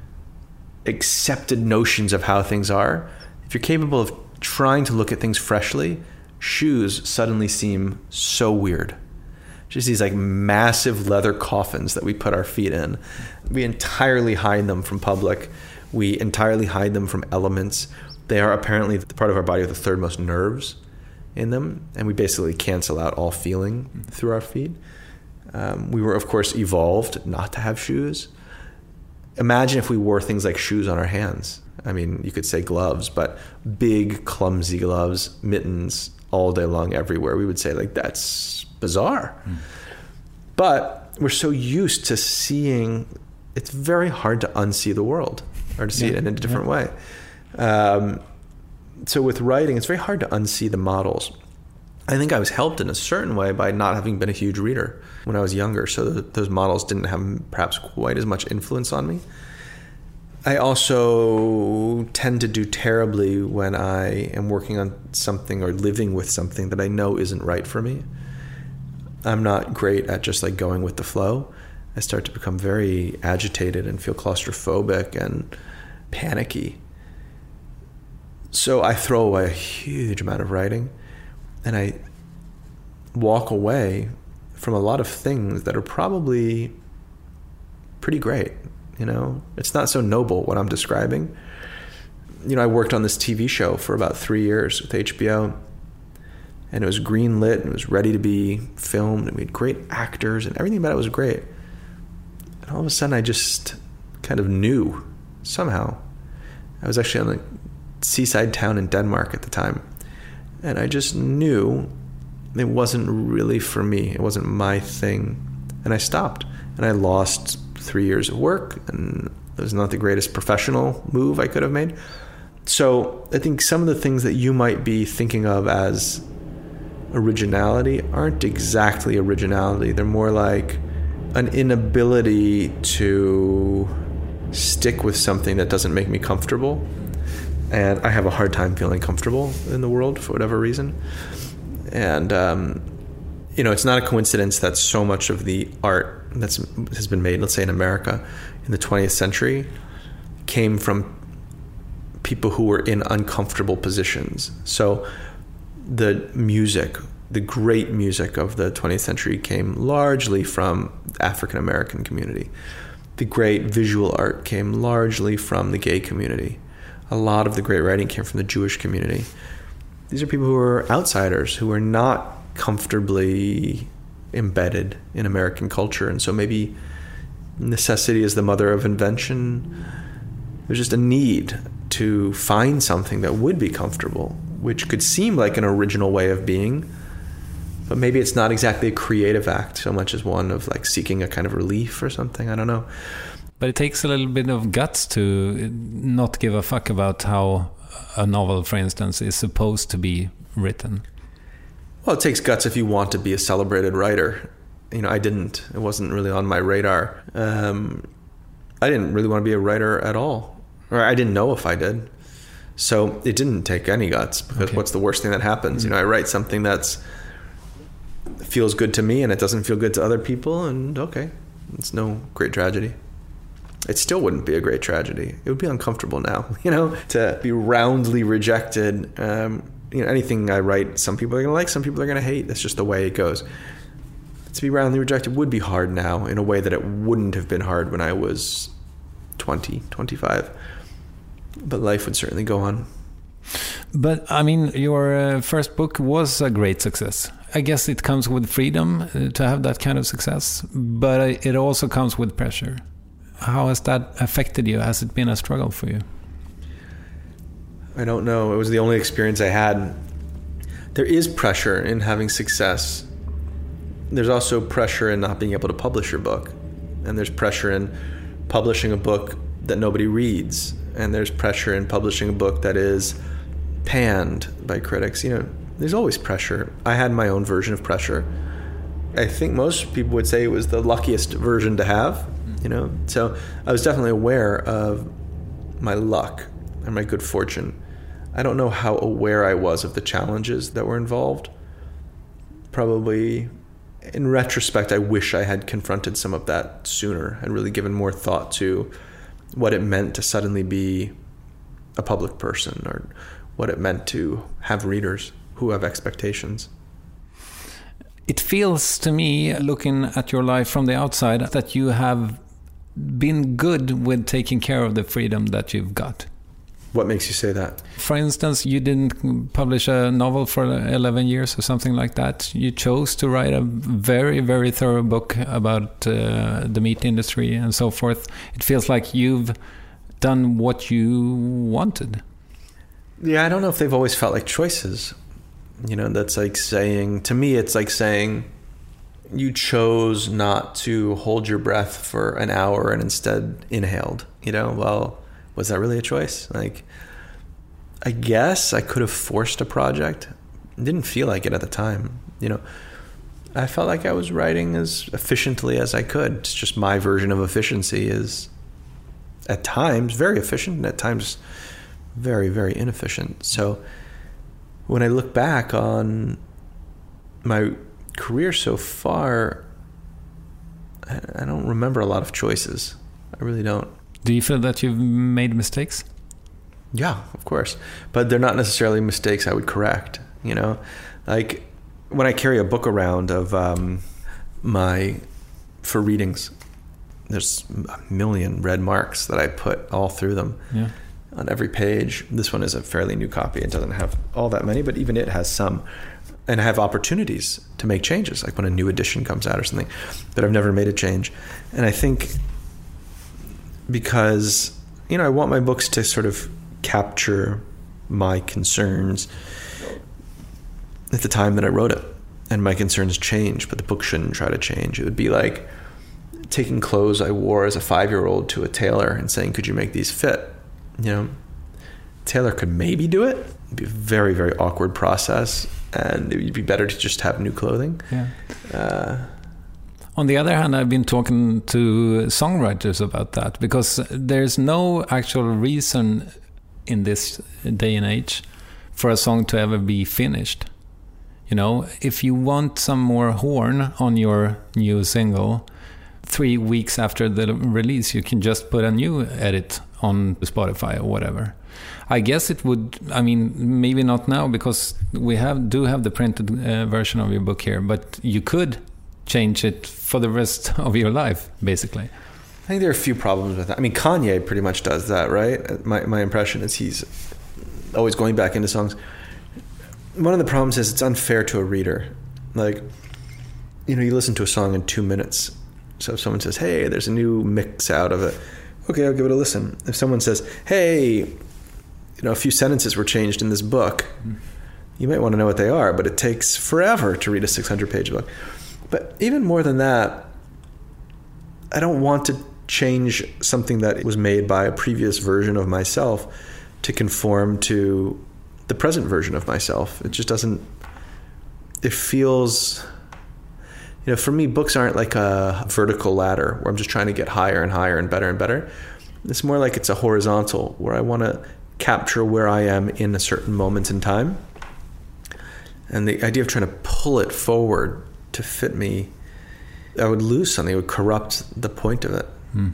accepted notions of how things are, if you're capable of trying to look at things freshly, shoes suddenly seem so weird. Just these like massive leather coffins that we put our feet in. We entirely hide them from public. We entirely hide them from elements. They are apparently the part of our body with the third most nerves in them, and we basically cancel out all feeling through our feet. Um, we were, of course, evolved not to have shoes. Imagine if we wore things like shoes on our hands. I mean, you could say gloves, but big, clumsy gloves, mittens, all day long, everywhere. We would say, like, that's bizarre. Mm. But we're so used to seeing, it's very hard to unsee the world or to see yeah. it in a different yeah. way. Um, so with writing, it's very hard to unsee the models. I think I was helped in a certain way by not having been a huge reader when I was younger, so th- those models didn't have perhaps quite as much influence on me. I also tend to do terribly when I am working on something or living with something that I know isn't right for me. I'm not great at just like going with the flow. I start to become very agitated and feel claustrophobic and panicky. So I throw away a huge amount of writing, and I walk away from a lot of things that are probably pretty great. You know, it's not so noble what I'm describing. You know, I worked on this T V show for about three years with H B O, and it was green-lit, and it was ready to be filmed, and we had great actors, and everything about it was great. And all of a sudden, I just kind of knew, somehow. I was actually on a seaside town in Denmark at the time, and I just knew it wasn't really for me. It wasn't my thing, and I stopped, and I lost three years of work, and it was not the greatest professional move I could have made. So I think some of the things that you might be thinking of as originality aren't exactly originality. They're more like an inability to stick with something that doesn't make me comfortable. And I have a hard time feeling comfortable in the world for whatever reason. And, um, you know, it's not a coincidence that so much of the art that's has been made, let's say in America, in the twentieth century, came from people who were in uncomfortable positions. So the music, the great music of the twentieth century came largely from the African American community. The great visual art came largely from the gay community. A lot of the great writing came from the Jewish community. These are people who are outsiders, who are not comfortably embedded in American culture. And so maybe necessity is the mother of invention. There's just a need to find something that would be comfortable, which could seem like an original way of being, but maybe it's not exactly a creative act so much as one of like seeking a kind of relief or something. I don't know. But it takes a little bit of guts to not give a fuck about how a novel, for instance, is supposed to be written. Well, it takes guts if you want to be a celebrated writer. You know, I didn't. It wasn't really on my radar. Um, I didn't really want to be a writer at all. Or I didn't know if I did. So it didn't take any guts, because okay. What's the worst thing that happens? Mm-hmm. You know, I write something that's feels good to me and it doesn't feel good to other people, and okay, it's no great tragedy. It still wouldn't be a great tragedy. It would be uncomfortable now, you know, to be roundly rejected. Um, you know, anything I write, some people are going to like, some people are going to hate. That's just the way it goes. To be roundly rejected would be hard now in a way that it wouldn't have been hard when I was twenty, twenty-five. But life would certainly go on. But, I mean, your uh, first book was a great success. I guess it comes with freedom uh, to have that kind of success, but uh, it also comes with pressure. How has that affected you? Has it been a struggle for you? I don't know. It was the only experience I had. There is pressure in having success. There's also pressure in not being able to publish your book. And there's pressure in publishing a book that nobody reads. And there's pressure in publishing a book that is panned by critics. You know, there's always pressure. I had my own version of pressure. I think most people would say it was the luckiest version to have, you know. So I was definitely aware of my luck and my good fortune. I don't know how aware I was of the challenges that were involved. Probably, in retrospect, I wish I had confronted some of that sooner and really given more thought to what it meant to suddenly be a public person, or what it meant to have readers who have expectations. It feels to me, looking at your life from the outside, that you have been good with taking care of the freedom that you've got. What makes you say that? For instance, you didn't publish a novel for eleven years or something like that. You chose to write a very, very thorough book about uh, the meat industry and so forth. It feels like you've done what you wanted. Yeah, I don't know if they've always felt like choices. You know, that's like saying, to me, it's like saying you chose not to hold your breath for an hour and instead inhaled. You know, well, was that really a choice? Like, I guess I could have forced a project. It didn't feel like it at the time. You know, I felt like I was writing as efficiently as I could. It's just my version of efficiency is at times very efficient and at times very, very inefficient. So when I look back on my career so far, I don't remember a lot of choices. I really don't. Do you feel that you've made mistakes? Yeah, of course. But they're not necessarily mistakes I would correct, you know? Like, when I carry a book around of um, my, for readings, there's a million red marks that I put all through them. Yeah. On every page. This one is a fairly new copy. It doesn't have all that many, but even it has some. And I have opportunities to make changes, like when a new edition comes out or something. But I've never made a change. And I think because, you know, I want my books to sort of capture my concerns at the time that I wrote it. And my concerns change, but the book shouldn't try to change. It would be like taking clothes I wore as a five-year-old to a tailor and saying, could you make these fit? You know, tailor could maybe do it. It'd be a very, very awkward process, and it would be better to just have new clothing. Yeah. Uh, On the other hand, I've been talking to songwriters about that, because there's no actual reason in this day and age for a song to ever be finished. You know, if you want some more horn on your new single, three weeks after the release, you can just put a new edit on Spotify or whatever. I guess it would, I mean, maybe not now, because we have do have the printed uh, version of your book here, but you could change it for the rest of your life, basically. I think there are a few problems with that. I mean, Kanye pretty much does that, right? My my impression is he's always going back into songs. One of the problems is it's unfair to a reader. Like, you know, you listen to a song in two minutes. So if someone says, hey, there's a new mix out of it, okay, I'll give it a listen. If someone says, hey, you know, a few sentences were changed in this book, mm. you might want to know what they are, but it takes forever to read a six hundred page book. But even more than that, I don't want to change something that was made by a previous version of myself to conform to the present version of myself. It just doesn't, it feels, you know, for me, books aren't like a vertical ladder where I'm just trying to get higher and higher and better and better. It's more like it's a horizontal where I want to capture where I am in a certain moment in time. And the idea of trying to pull it forward to fit me, I would lose something. It would corrupt the point of it. Hmm.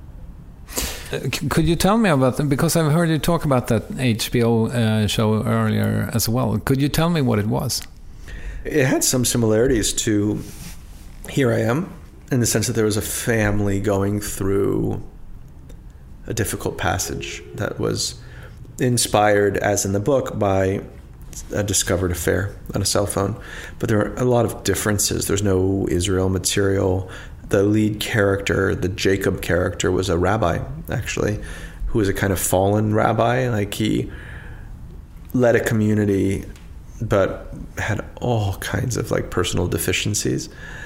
Uh, c- could you tell me about them? Because I've heard you talk about that H B O uh, show earlier as well. Could you tell me what it was? It had some similarities to Here I Am, in the sense that there was a family going through a difficult passage that was inspired, as in the book, by a discovered affair on a cell phone. But there are a lot of differences. There's no Israel material. The lead character, the Jacob character, was a rabbi, actually, who was a kind of fallen rabbi. Like, he led a community, but had all kinds of like personal deficiencies.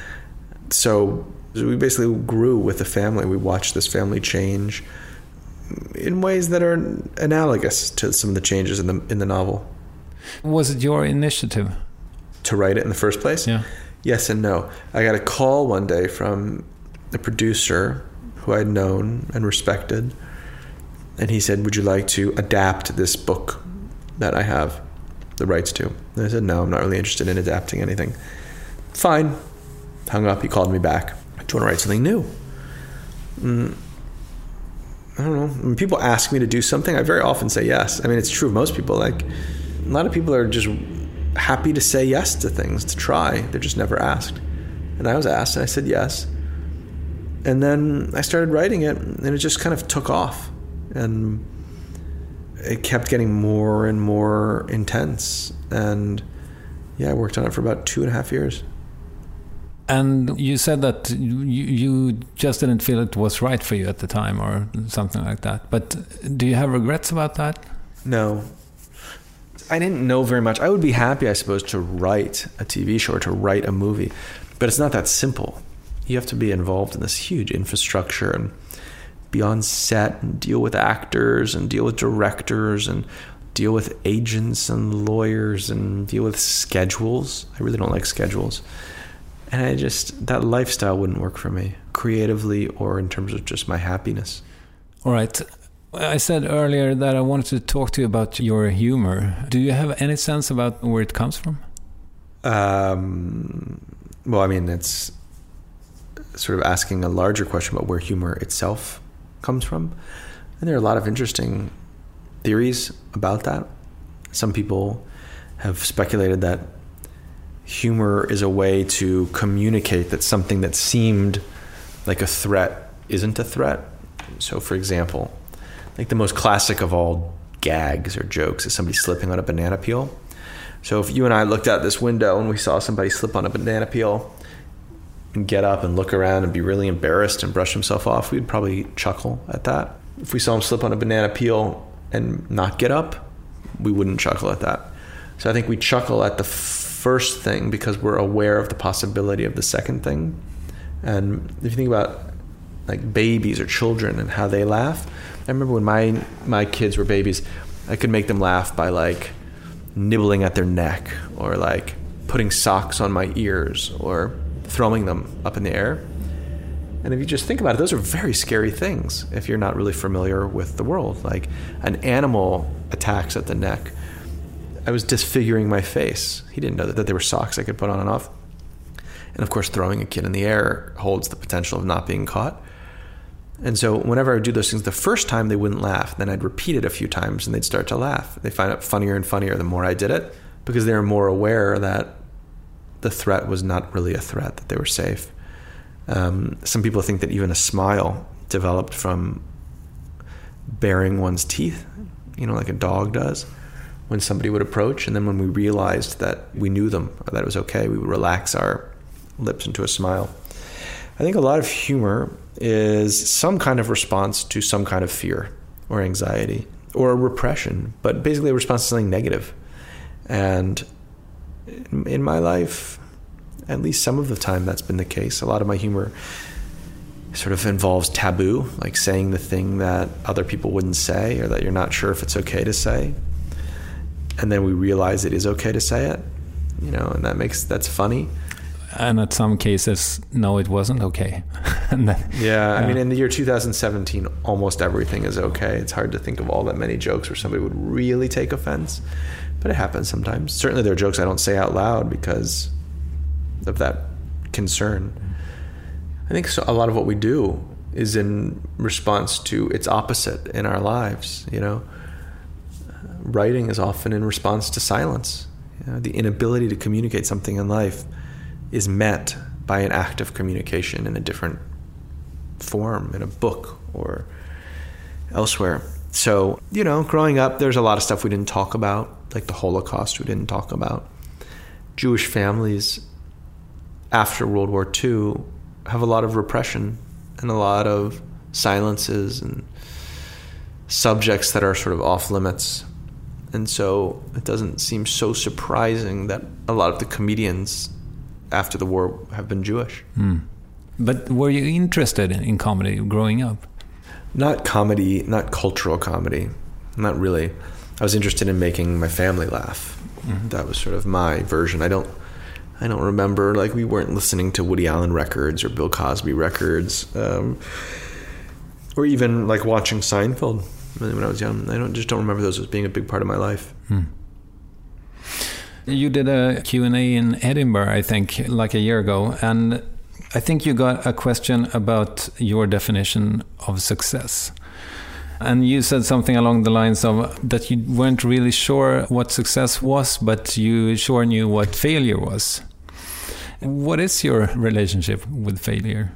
So we basically grew with the family. We watched this family change in ways that are analogous to some of the changes in the in the novel. Was it your initiative to write it in the first place? Yeah. Yes and no. I got a call one day from a producer who I'd known and respected, and he said, would you like to adapt this book that I have the rights to? And I said, no, I'm not really interested in adapting anything. Fine. Hung up. He called me back. Do you want to write something new? Mm, I don't know. When people ask me to do something, I very often say yes. I mean, it's true of most people. Like, a lot of people are just happy to say yes to things, to try. They're just never asked. And I was asked, and I said yes. And then I started writing it, and it just kind of took off. And it kept getting more and more intense. And yeah, I worked on it for about two and a half years. And you said that you, you just didn't feel it was right for you at the time or something like that. But do you have regrets about that? No. I didn't know very much. I would be happy, I suppose, to write a T V show or to write a movie. But it's not that simple. You have to be involved in this huge infrastructure and be on set and deal with actors and deal with directors and deal with agents and lawyers and deal with schedules. I really don't like schedules. And I just, that lifestyle wouldn't work for me, creatively or in terms of just my happiness. All right. I said earlier that I wanted to talk to you about your humor. Do you have any sense about where it comes from? Um, well, I mean, it's sort of asking a larger question about where humor itself comes from. And there are a lot of interesting theories about that. Some people have speculated that humor is a way to communicate that something that seemed like a threat isn't a threat. So, for example, like the most classic of all gags or jokes is somebody slipping on a banana peel. So if you and I looked out this window and we saw somebody slip on a banana peel and get up and look around and be really embarrassed and brush himself off, we'd probably chuckle at that. If we saw him slip on a banana peel and not get up, we wouldn't chuckle at that. So I think we chuckle at the first thing because we're aware of the possibility of the second thing. And if you think about like babies or children and how they laugh, I remember when my my kids were babies, I could make them laugh by like nibbling at their neck or like putting socks on my ears or throwing them up in the air. And if you just think about it, those are very scary things if you're not really familiar with the world. Like an animal attacks at the neck. I was disfiguring my face. He didn't know that, that there were socks I could put on and off. And of course, throwing a kid in the air holds the potential of not being caught. And so whenever I would do those things, the first time they wouldn't laugh. Then I'd repeat it a few times and they'd start to laugh. They find it funnier and funnier the more I did it because they were more aware that the threat was not really a threat, that they were safe. Um, some people think that even a smile developed from baring one's teeth, you know, like a dog does when somebody would approach. And then when we realized that we knew them or that it was okay, we would relax our lips into a smile. I think a lot of humor is some kind of response to some kind of fear or anxiety or repression, but basically a response to something negative. And in, in my life, at least some of the time that's been the case. A lot of my humor sort of involves taboo, like saying the thing that other people wouldn't say or that you're not sure if it's okay to say. And then we realize it is okay to say it, you know, and that makes, that's funny. And in some cases, no, it wasn't okay. and then, yeah, I yeah. mean, in the year two thousand seventeen, almost everything is okay. It's hard to think of all that many jokes where somebody would really take offense, but it happens sometimes. Certainly there are jokes I don't say out loud because of that concern. I think so, a lot of what we do is in response to its opposite in our lives, you know. Writing is often in response to silence. You know, the inability to communicate something in life is met by an act of communication in a different form, in a book or elsewhere. So, you know, growing up, there's a lot of stuff we didn't talk about, like the Holocaust we didn't talk about. Jewish families after World War Two have a lot of repression and a lot of silences and subjects that are sort of off limits. And so it doesn't seem so surprising that a lot of the comedians after the war have been Jewish. Mm. But were you interested in, in comedy growing up? Not comedy, not cultural comedy, not really. I was interested in making my family laugh. Mm-hmm. That was sort of my version. I don't I don't remember, like, we weren't listening to Woody Allen records or Bill Cosby records, um, or even like watching Seinfeld when I was young. I don't just don't remember those as being a big part of my life. Hmm. You did a Q and A in Edinburgh, I think, like a year ago, and I think you got a question about your definition of success. And you said something along the lines of that you weren't really sure what success was, but you sure knew what failure was. What is your relationship with failure?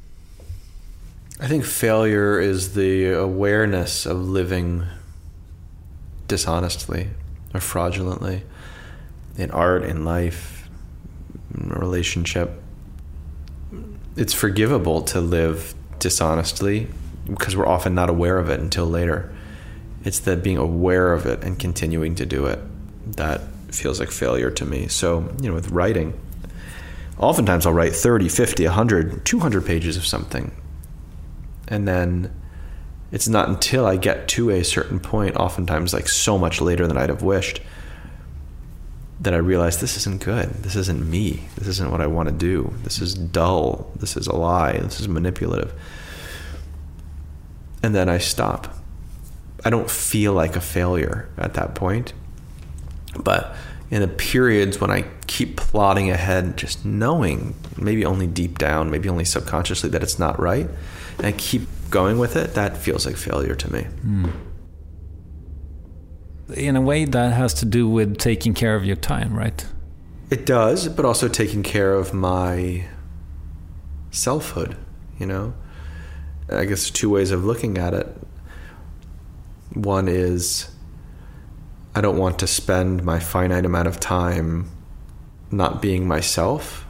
I think failure is the awareness of living dishonestly or fraudulently in art, in life, in a relationship. It's forgivable to live dishonestly because we're often not aware of it until later. It's that being aware of it and continuing to do it that feels like failure to me. So, you know, with writing, oftentimes I'll write thirty, fifty, one hundred, two hundred pages of something. And then it's not until I get to a certain point, oftentimes like so much later than I'd have wished, that I realize this isn't good. This isn't me. This isn't what I want to do. This is dull. This is a lie. This is manipulative. And then I stop. I don't feel like a failure at that point. But in the periods when I keep plodding ahead, just knowing, maybe only deep down, maybe only subconsciously, that it's not right, and I keep going with it, that feels like failure to me. Mm. In a way, that has to do with taking care of your time, right? It does, but also taking care of my selfhood, you know? I guess there's two ways of looking at it. One is I don't want to spend my finite amount of time not being myself.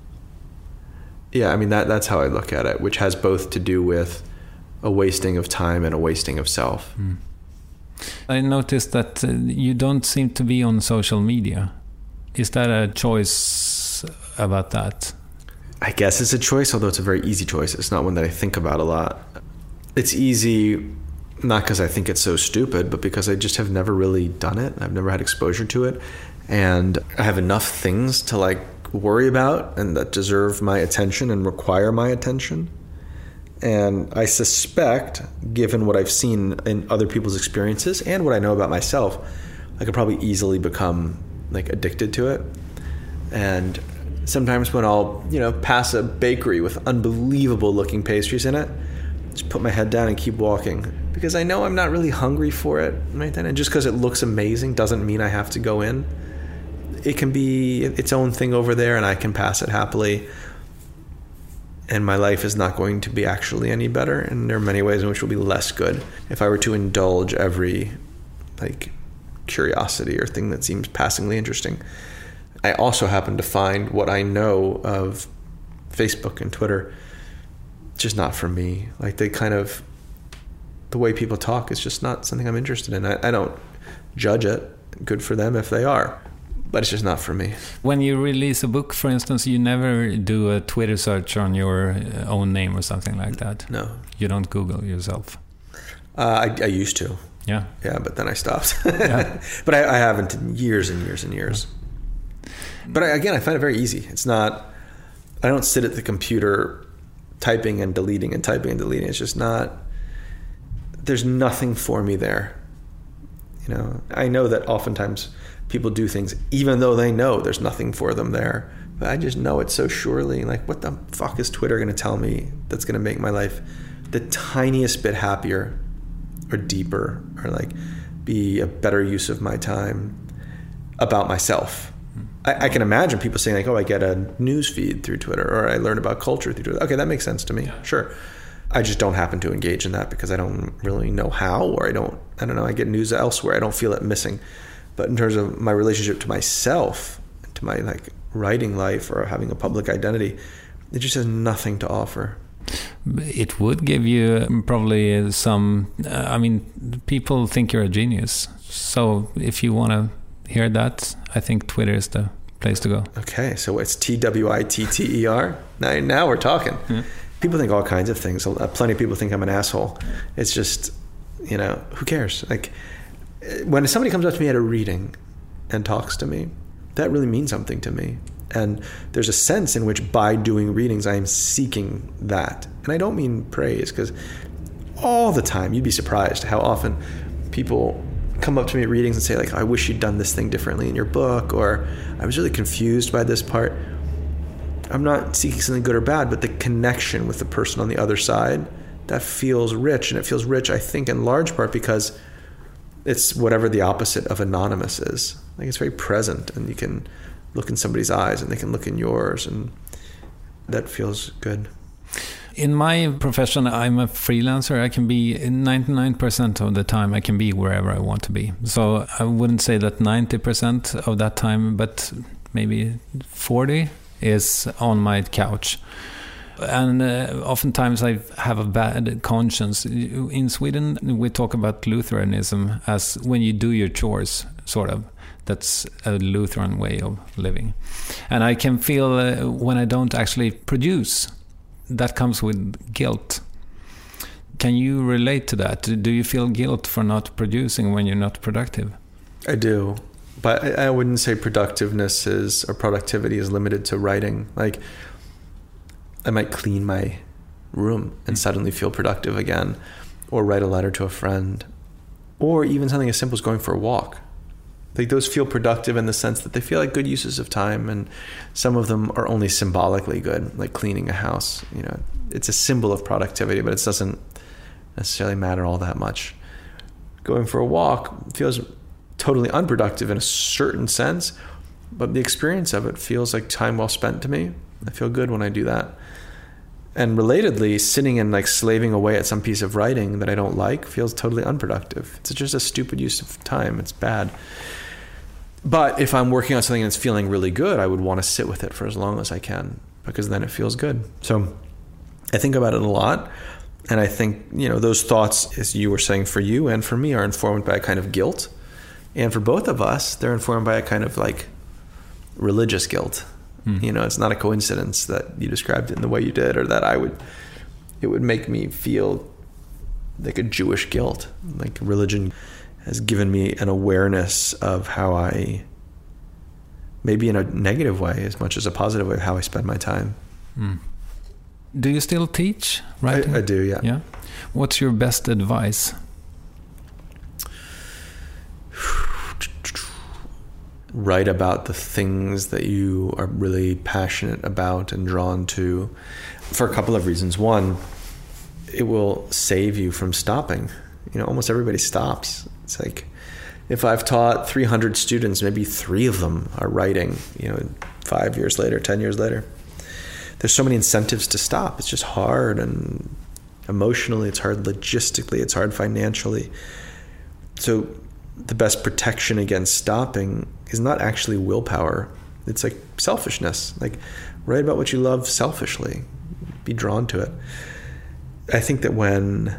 Yeah, I mean, that that's how I look at it, which has both to do with a wasting of time and a wasting of self. Mm. I noticed that uh, you don't seem to be on social media. Is that a choice about that? I guess it's a choice, although it's a very easy choice. It's not one that I think about a lot. It's easy, not because I think it's so stupid, but because I just have never really done it. I've never had exposure to it. And I have enough things to like worry about and that deserve my attention and require my attention. And I suspect, given what I've seen in other people's experiences and what I know about myself, I could probably easily become like addicted to it. And sometimes when I'll, you know, pass a bakery with unbelievable looking pastries in it, just put my head down and keep walking because I know I'm not really hungry for it right then. And just because it looks amazing doesn't mean I have to go in. It can be its own thing over there and I can pass it happily. And my life is not going to be actually any better. And there are many ways in which it will be less good if I were to indulge every like curiosity or thing that seems passingly interesting. I also happen to find what I know of Facebook and Twitter just not for me. Like they kind of, the way people talk is just not something I'm interested in. I, I don't judge it. Good for them if they are. But it's just not for me. When you release a book, for instance, you never do a Twitter search on your own name or something like that? No. You don't Google yourself? Uh, I, I used to. Yeah. Yeah, but then I stopped. Yeah. But I, I haven't in years and years and years. But I, again, I find it very easy. It's not, I don't sit at the computer typing and deleting and typing and deleting. It's just not, there's nothing for me there. You know, I know that oftentimes people do things even though they know there's nothing for them there. But I just know it so surely. Like, what the fuck is Twitter going to tell me that's going to make my life the tiniest bit happier or deeper or like be a better use of my time about myself? I, I can imagine people saying like, oh, I get a news feed through Twitter or I learn about culture through Twitter. Okay, that makes sense to me. Yeah. Sure. I just don't happen to engage in that because I don't really know how, or I don't, I don't know, I get news elsewhere. I don't feel it missing. But in terms of my relationship to myself, to my like writing life or having a public identity, it just has nothing to offer. It would give you probably some, uh, I mean, people think you're a genius. So if you want to hear that, I think Twitter is the place to go. Okay, so it's T W I T T E R. Now, now we're talking. Yeah. People think all kinds of things. Plenty of people think I'm an asshole. It's just, you know, who cares? Like, when somebody comes up to me at a reading and talks to me, that really means something to me. And there's a sense in which by doing readings, I am seeking that. And I don't mean praise, because all the time, you'd be surprised how often people come up to me at readings and say, like, I wish you'd done this thing differently in your book, or I was really confused by this part. I'm not seeking something good or bad, but the connection with the person on the other side, that feels rich. And it feels rich, I think, in large part because it's whatever the opposite of anonymous is. Like, it's very present, and you can look in somebody's eyes and they can look in yours, and that feels good. In my profession, I'm a freelancer. I can be ninety-nine percent of the time, I can be wherever I want to be. So I wouldn't say that ninety percent of that time, but maybe forty is on my couch. And uh, oftentimes I have a bad conscience. In Sweden, we talk about Lutheranism as when you do your chores, sort of. That's a Lutheran way of living. And I can feel uh, when I don't actually produce, that comes with guilt. Can you relate to that? Do you feel guilt for not producing when you're not productive? I do. But I, I wouldn't say productiveness is, or productivity is limited to writing. Like, I might clean my room and suddenly feel productive again, or write a letter to a friend, or even something as simple as going for a walk. Like, those feel productive in the sense that they feel like good uses of time, and some of them are only symbolically good, like cleaning a house. You know, it's a symbol of productivity, but it doesn't necessarily matter all that much. Going for a walk feels totally unproductive in a certain sense, but the experience of it feels like time well spent to me. I feel good when I do that. And relatedly, sitting and like slaving away at some piece of writing that I don't like feels totally unproductive. It's just a stupid use of time. It's bad. But if I'm working on something that's feeling really good, I would want to sit with it for as long as I can, because then it feels good. So I think about it a lot. And I think, you know, those thoughts, as you were saying, for you and for me, are informed by a kind of guilt. And for both of us, they're informed by a kind of like religious guilt. Mm. You know, it's not a coincidence that you described it in the way you did, or that I would, it would make me feel like a Jewish guilt. Like, religion has given me an awareness of how I, maybe in a negative way as much as a positive way, how I spend my time. Mm. Do you still teach writing? I, I do, yeah. Yeah. What's your best advice? Write about the things that you are really passionate about and drawn to, for a couple of reasons. One, it will save you from stopping. You know, almost everybody stops. It's like, if I've taught three hundred students, maybe three of them are writing, you know, five years later, ten years later. There's so many incentives to stop. It's just hard, and emotionally, it's hard logistically, it's hard financially. So the best protection against stopping is not actually willpower. It's like selfishness. Like, write about what you love selfishly. Be drawn to it. I think that when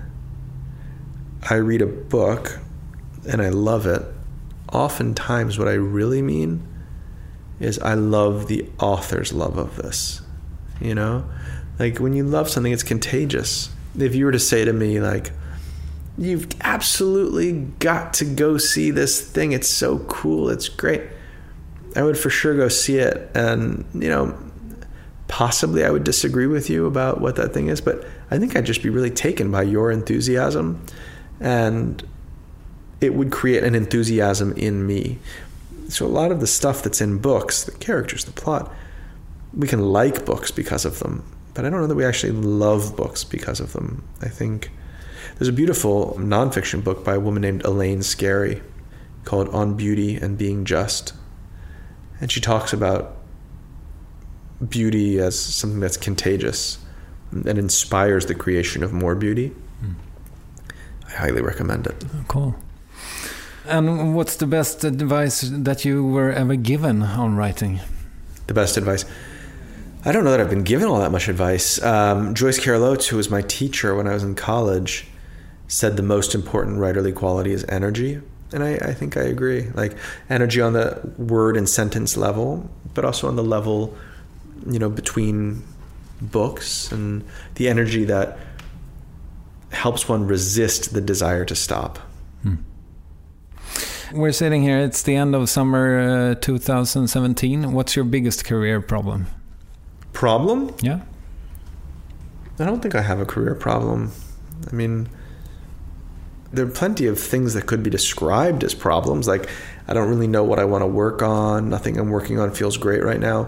I read a book and I love it, oftentimes what I really mean is I love the author's love of this. You know? Like, when you love something, it's contagious. If you were to say to me, like, you've absolutely got to go see this thing, it's so cool, it's great, I would for sure go see it. And, you know, possibly I would disagree with you about what that thing is, but I think I'd just be really taken by your enthusiasm, and it would create an enthusiasm in me. So a lot of the stuff that's in books, the characters, the plot, we can like books because of them, but I don't know that we actually love books because of them. I think there's a beautiful nonfiction book by a woman named Elaine Scarry called On Beauty and Being Just. And she talks about beauty as something that's contagious and inspires the creation of more beauty. Mm. I highly recommend it. Oh, cool. And what's the best advice that you were ever given on writing? The best advice? I don't know that I've been given all that much advice. Um, Joyce Carol Oates, who was my teacher when I was in college, said the most important writerly quality is energy. And I, I think I agree. Like, energy on the word and sentence level, but also on the level, you know, between books, and the energy that helps one resist the desire to stop. Hmm. We're sitting here, it's the end of summer uh, two thousand seventeen. What's your biggest career problem? Problem? Yeah. I don't think I have a career problem. I mean, there are plenty of things that could be described as problems. Like, I don't really know what I want to work on. Nothing I'm working on feels great right now.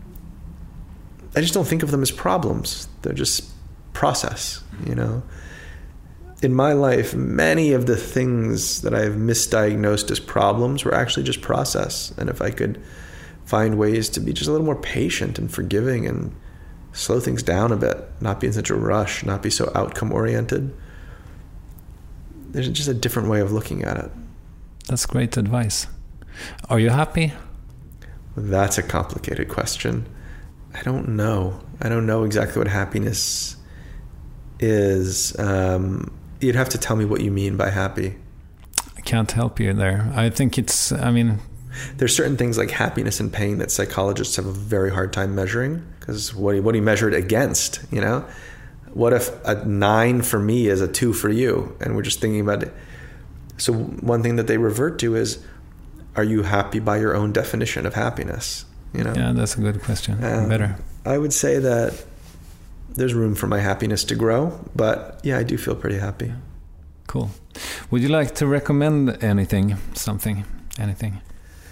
I just don't think of them as problems. They're just process, you know? In my life, many of the things that I've misdiagnosed as problems were actually just process. And if I could find ways to be just a little more patient and forgiving and slow things down a bit, not be in such a rush, not be so outcome oriented. There's just a different way of looking at it. That's great advice. Are you happy? That's a complicated question. I don't know. I don't know exactly what happiness is. Um, you'd have to tell me what you mean by happy. I can't help you there. I think it's, I mean... There's certain things like happiness and pain that psychologists have a very hard time measuring, because what do you, what do you measure it against, you know? What if a nine for me is a two for you? And we're just thinking about it. So one thing that they revert to is, are you happy by your own definition of happiness? You know? Yeah, that's a good question. Um, Better. I would say that there's room for my happiness to grow, but yeah, I do feel pretty happy. Cool. Would you like to recommend anything, something, anything?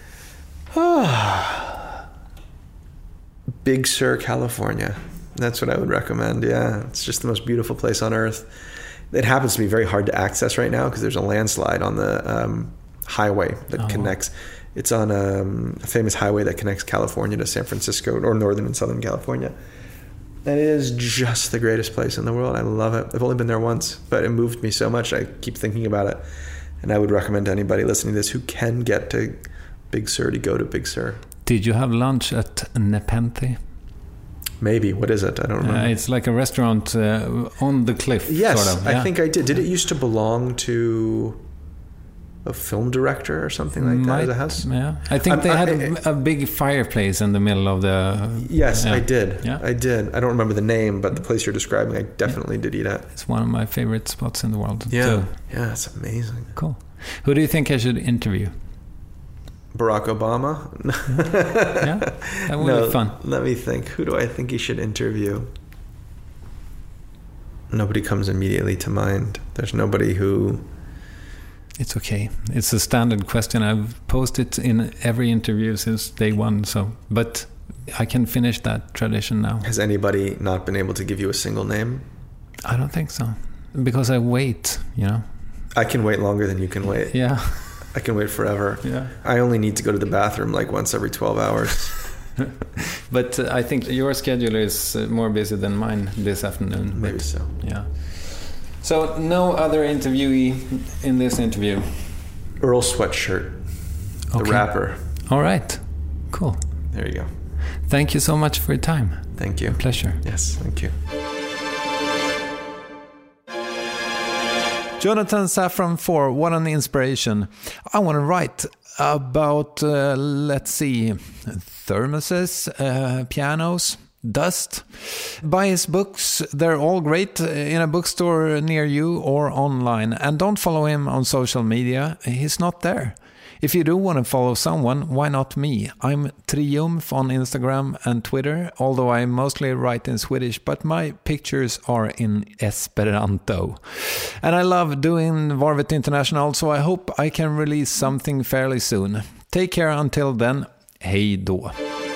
Big Sur, California. That's what I would recommend. Yeah, it's just the most beautiful place on earth. It happens to be very hard to access right now because there's a landslide on the um, highway that oh. connects. It's on um, a famous highway that connects California to San Francisco, or northern and southern California. And it is just the greatest place in the world. I love it. I've only been there once, but it moved me so much. I keep thinking about it. And I would recommend to anybody listening to this who can get to Big Sur to go to Big Sur. Did you have lunch at Nepenthe? Maybe. What is it? I don't remember. Uh, it's like a restaurant uh, on the cliff. Yes, sort of. Yeah. I think I did. Did it used to belong to a film director or something like Might, that as a house? Yeah. I think I'm, they had I, a, a big fireplace in the middle of the... Yes, yeah. I did. Yeah. I did. I don't remember the name, but the place you're describing, I definitely yeah. did eat at. It's one of my favorite spots in the world. Yeah. Too. Yeah, it's amazing. Cool. Who do you think I should interview? Barack Obama? Yeah, that would no, be fun. Let me think. Who do I think he should interview? Nobody comes immediately to mind. There's nobody who... It's okay. It's a standard question. I've posted in every interview since day one. So, but I can finish that tradition now. Has anybody not been able to give you a single name? I don't think so. Because I wait, you know. I can wait longer than you can wait. Yeah. I can wait forever. Yeah. I only need to go to the bathroom like once every twelve hours. But uh, I think your schedule is uh, more busy than mine this afternoon. Maybe but, so. Yeah. So no other interviewee in this interview? Earl Sweatshirt, the Okay. rapper. All right. Cool. There you go. Thank you so much for your time. Thank you. Pleasure. Yes, thank you. Jonathan Safran Foer, what an inspiration. I want to write about, uh, let's see, thermoses, uh, pianos, dust. Buy his books. They're all great in a bookstore near you or online. And don't follow him on social media. He's not there. If you do want to follow someone, why not me? I'm Triumf on Instagram and Twitter, although I mostly write in Swedish, but my pictures are in Esperanto. And I love doing Varvet International, so I hope I can release something fairly soon. Take care until then. Hej då.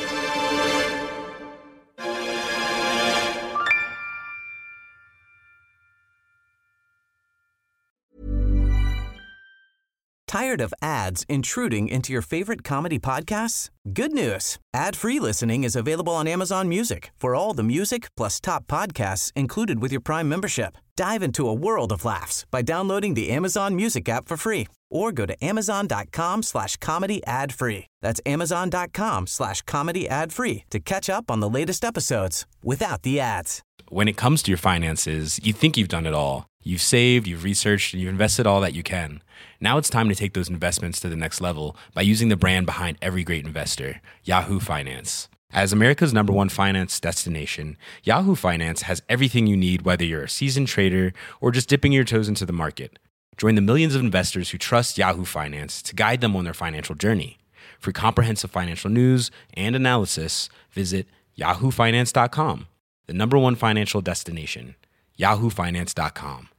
Tired of ads intruding into your favorite comedy podcasts? Good news. Ad-free listening is available on Amazon Music for all the music plus top podcasts included with your Prime membership. Dive into a world of laughs by downloading the Amazon Music app for free or go to amazon.com slash comedy ad free. That's amazon.com slash comedy ad free to catch up on the latest episodes without the ads. When it comes to your finances, you think you've done it all. You've saved, you've researched, and you've invested all that you can. Now it's time to take those investments to the next level by using the brand behind every great investor, Yahoo Finance. As America's number one finance destination, Yahoo Finance has everything you need, whether you're a seasoned trader or just dipping your toes into the market. Join the millions of investors who trust Yahoo Finance to guide them on their financial journey. For comprehensive financial news and analysis, visit yahoo finance dot com, the number one financial destination, yahoo finance dot com.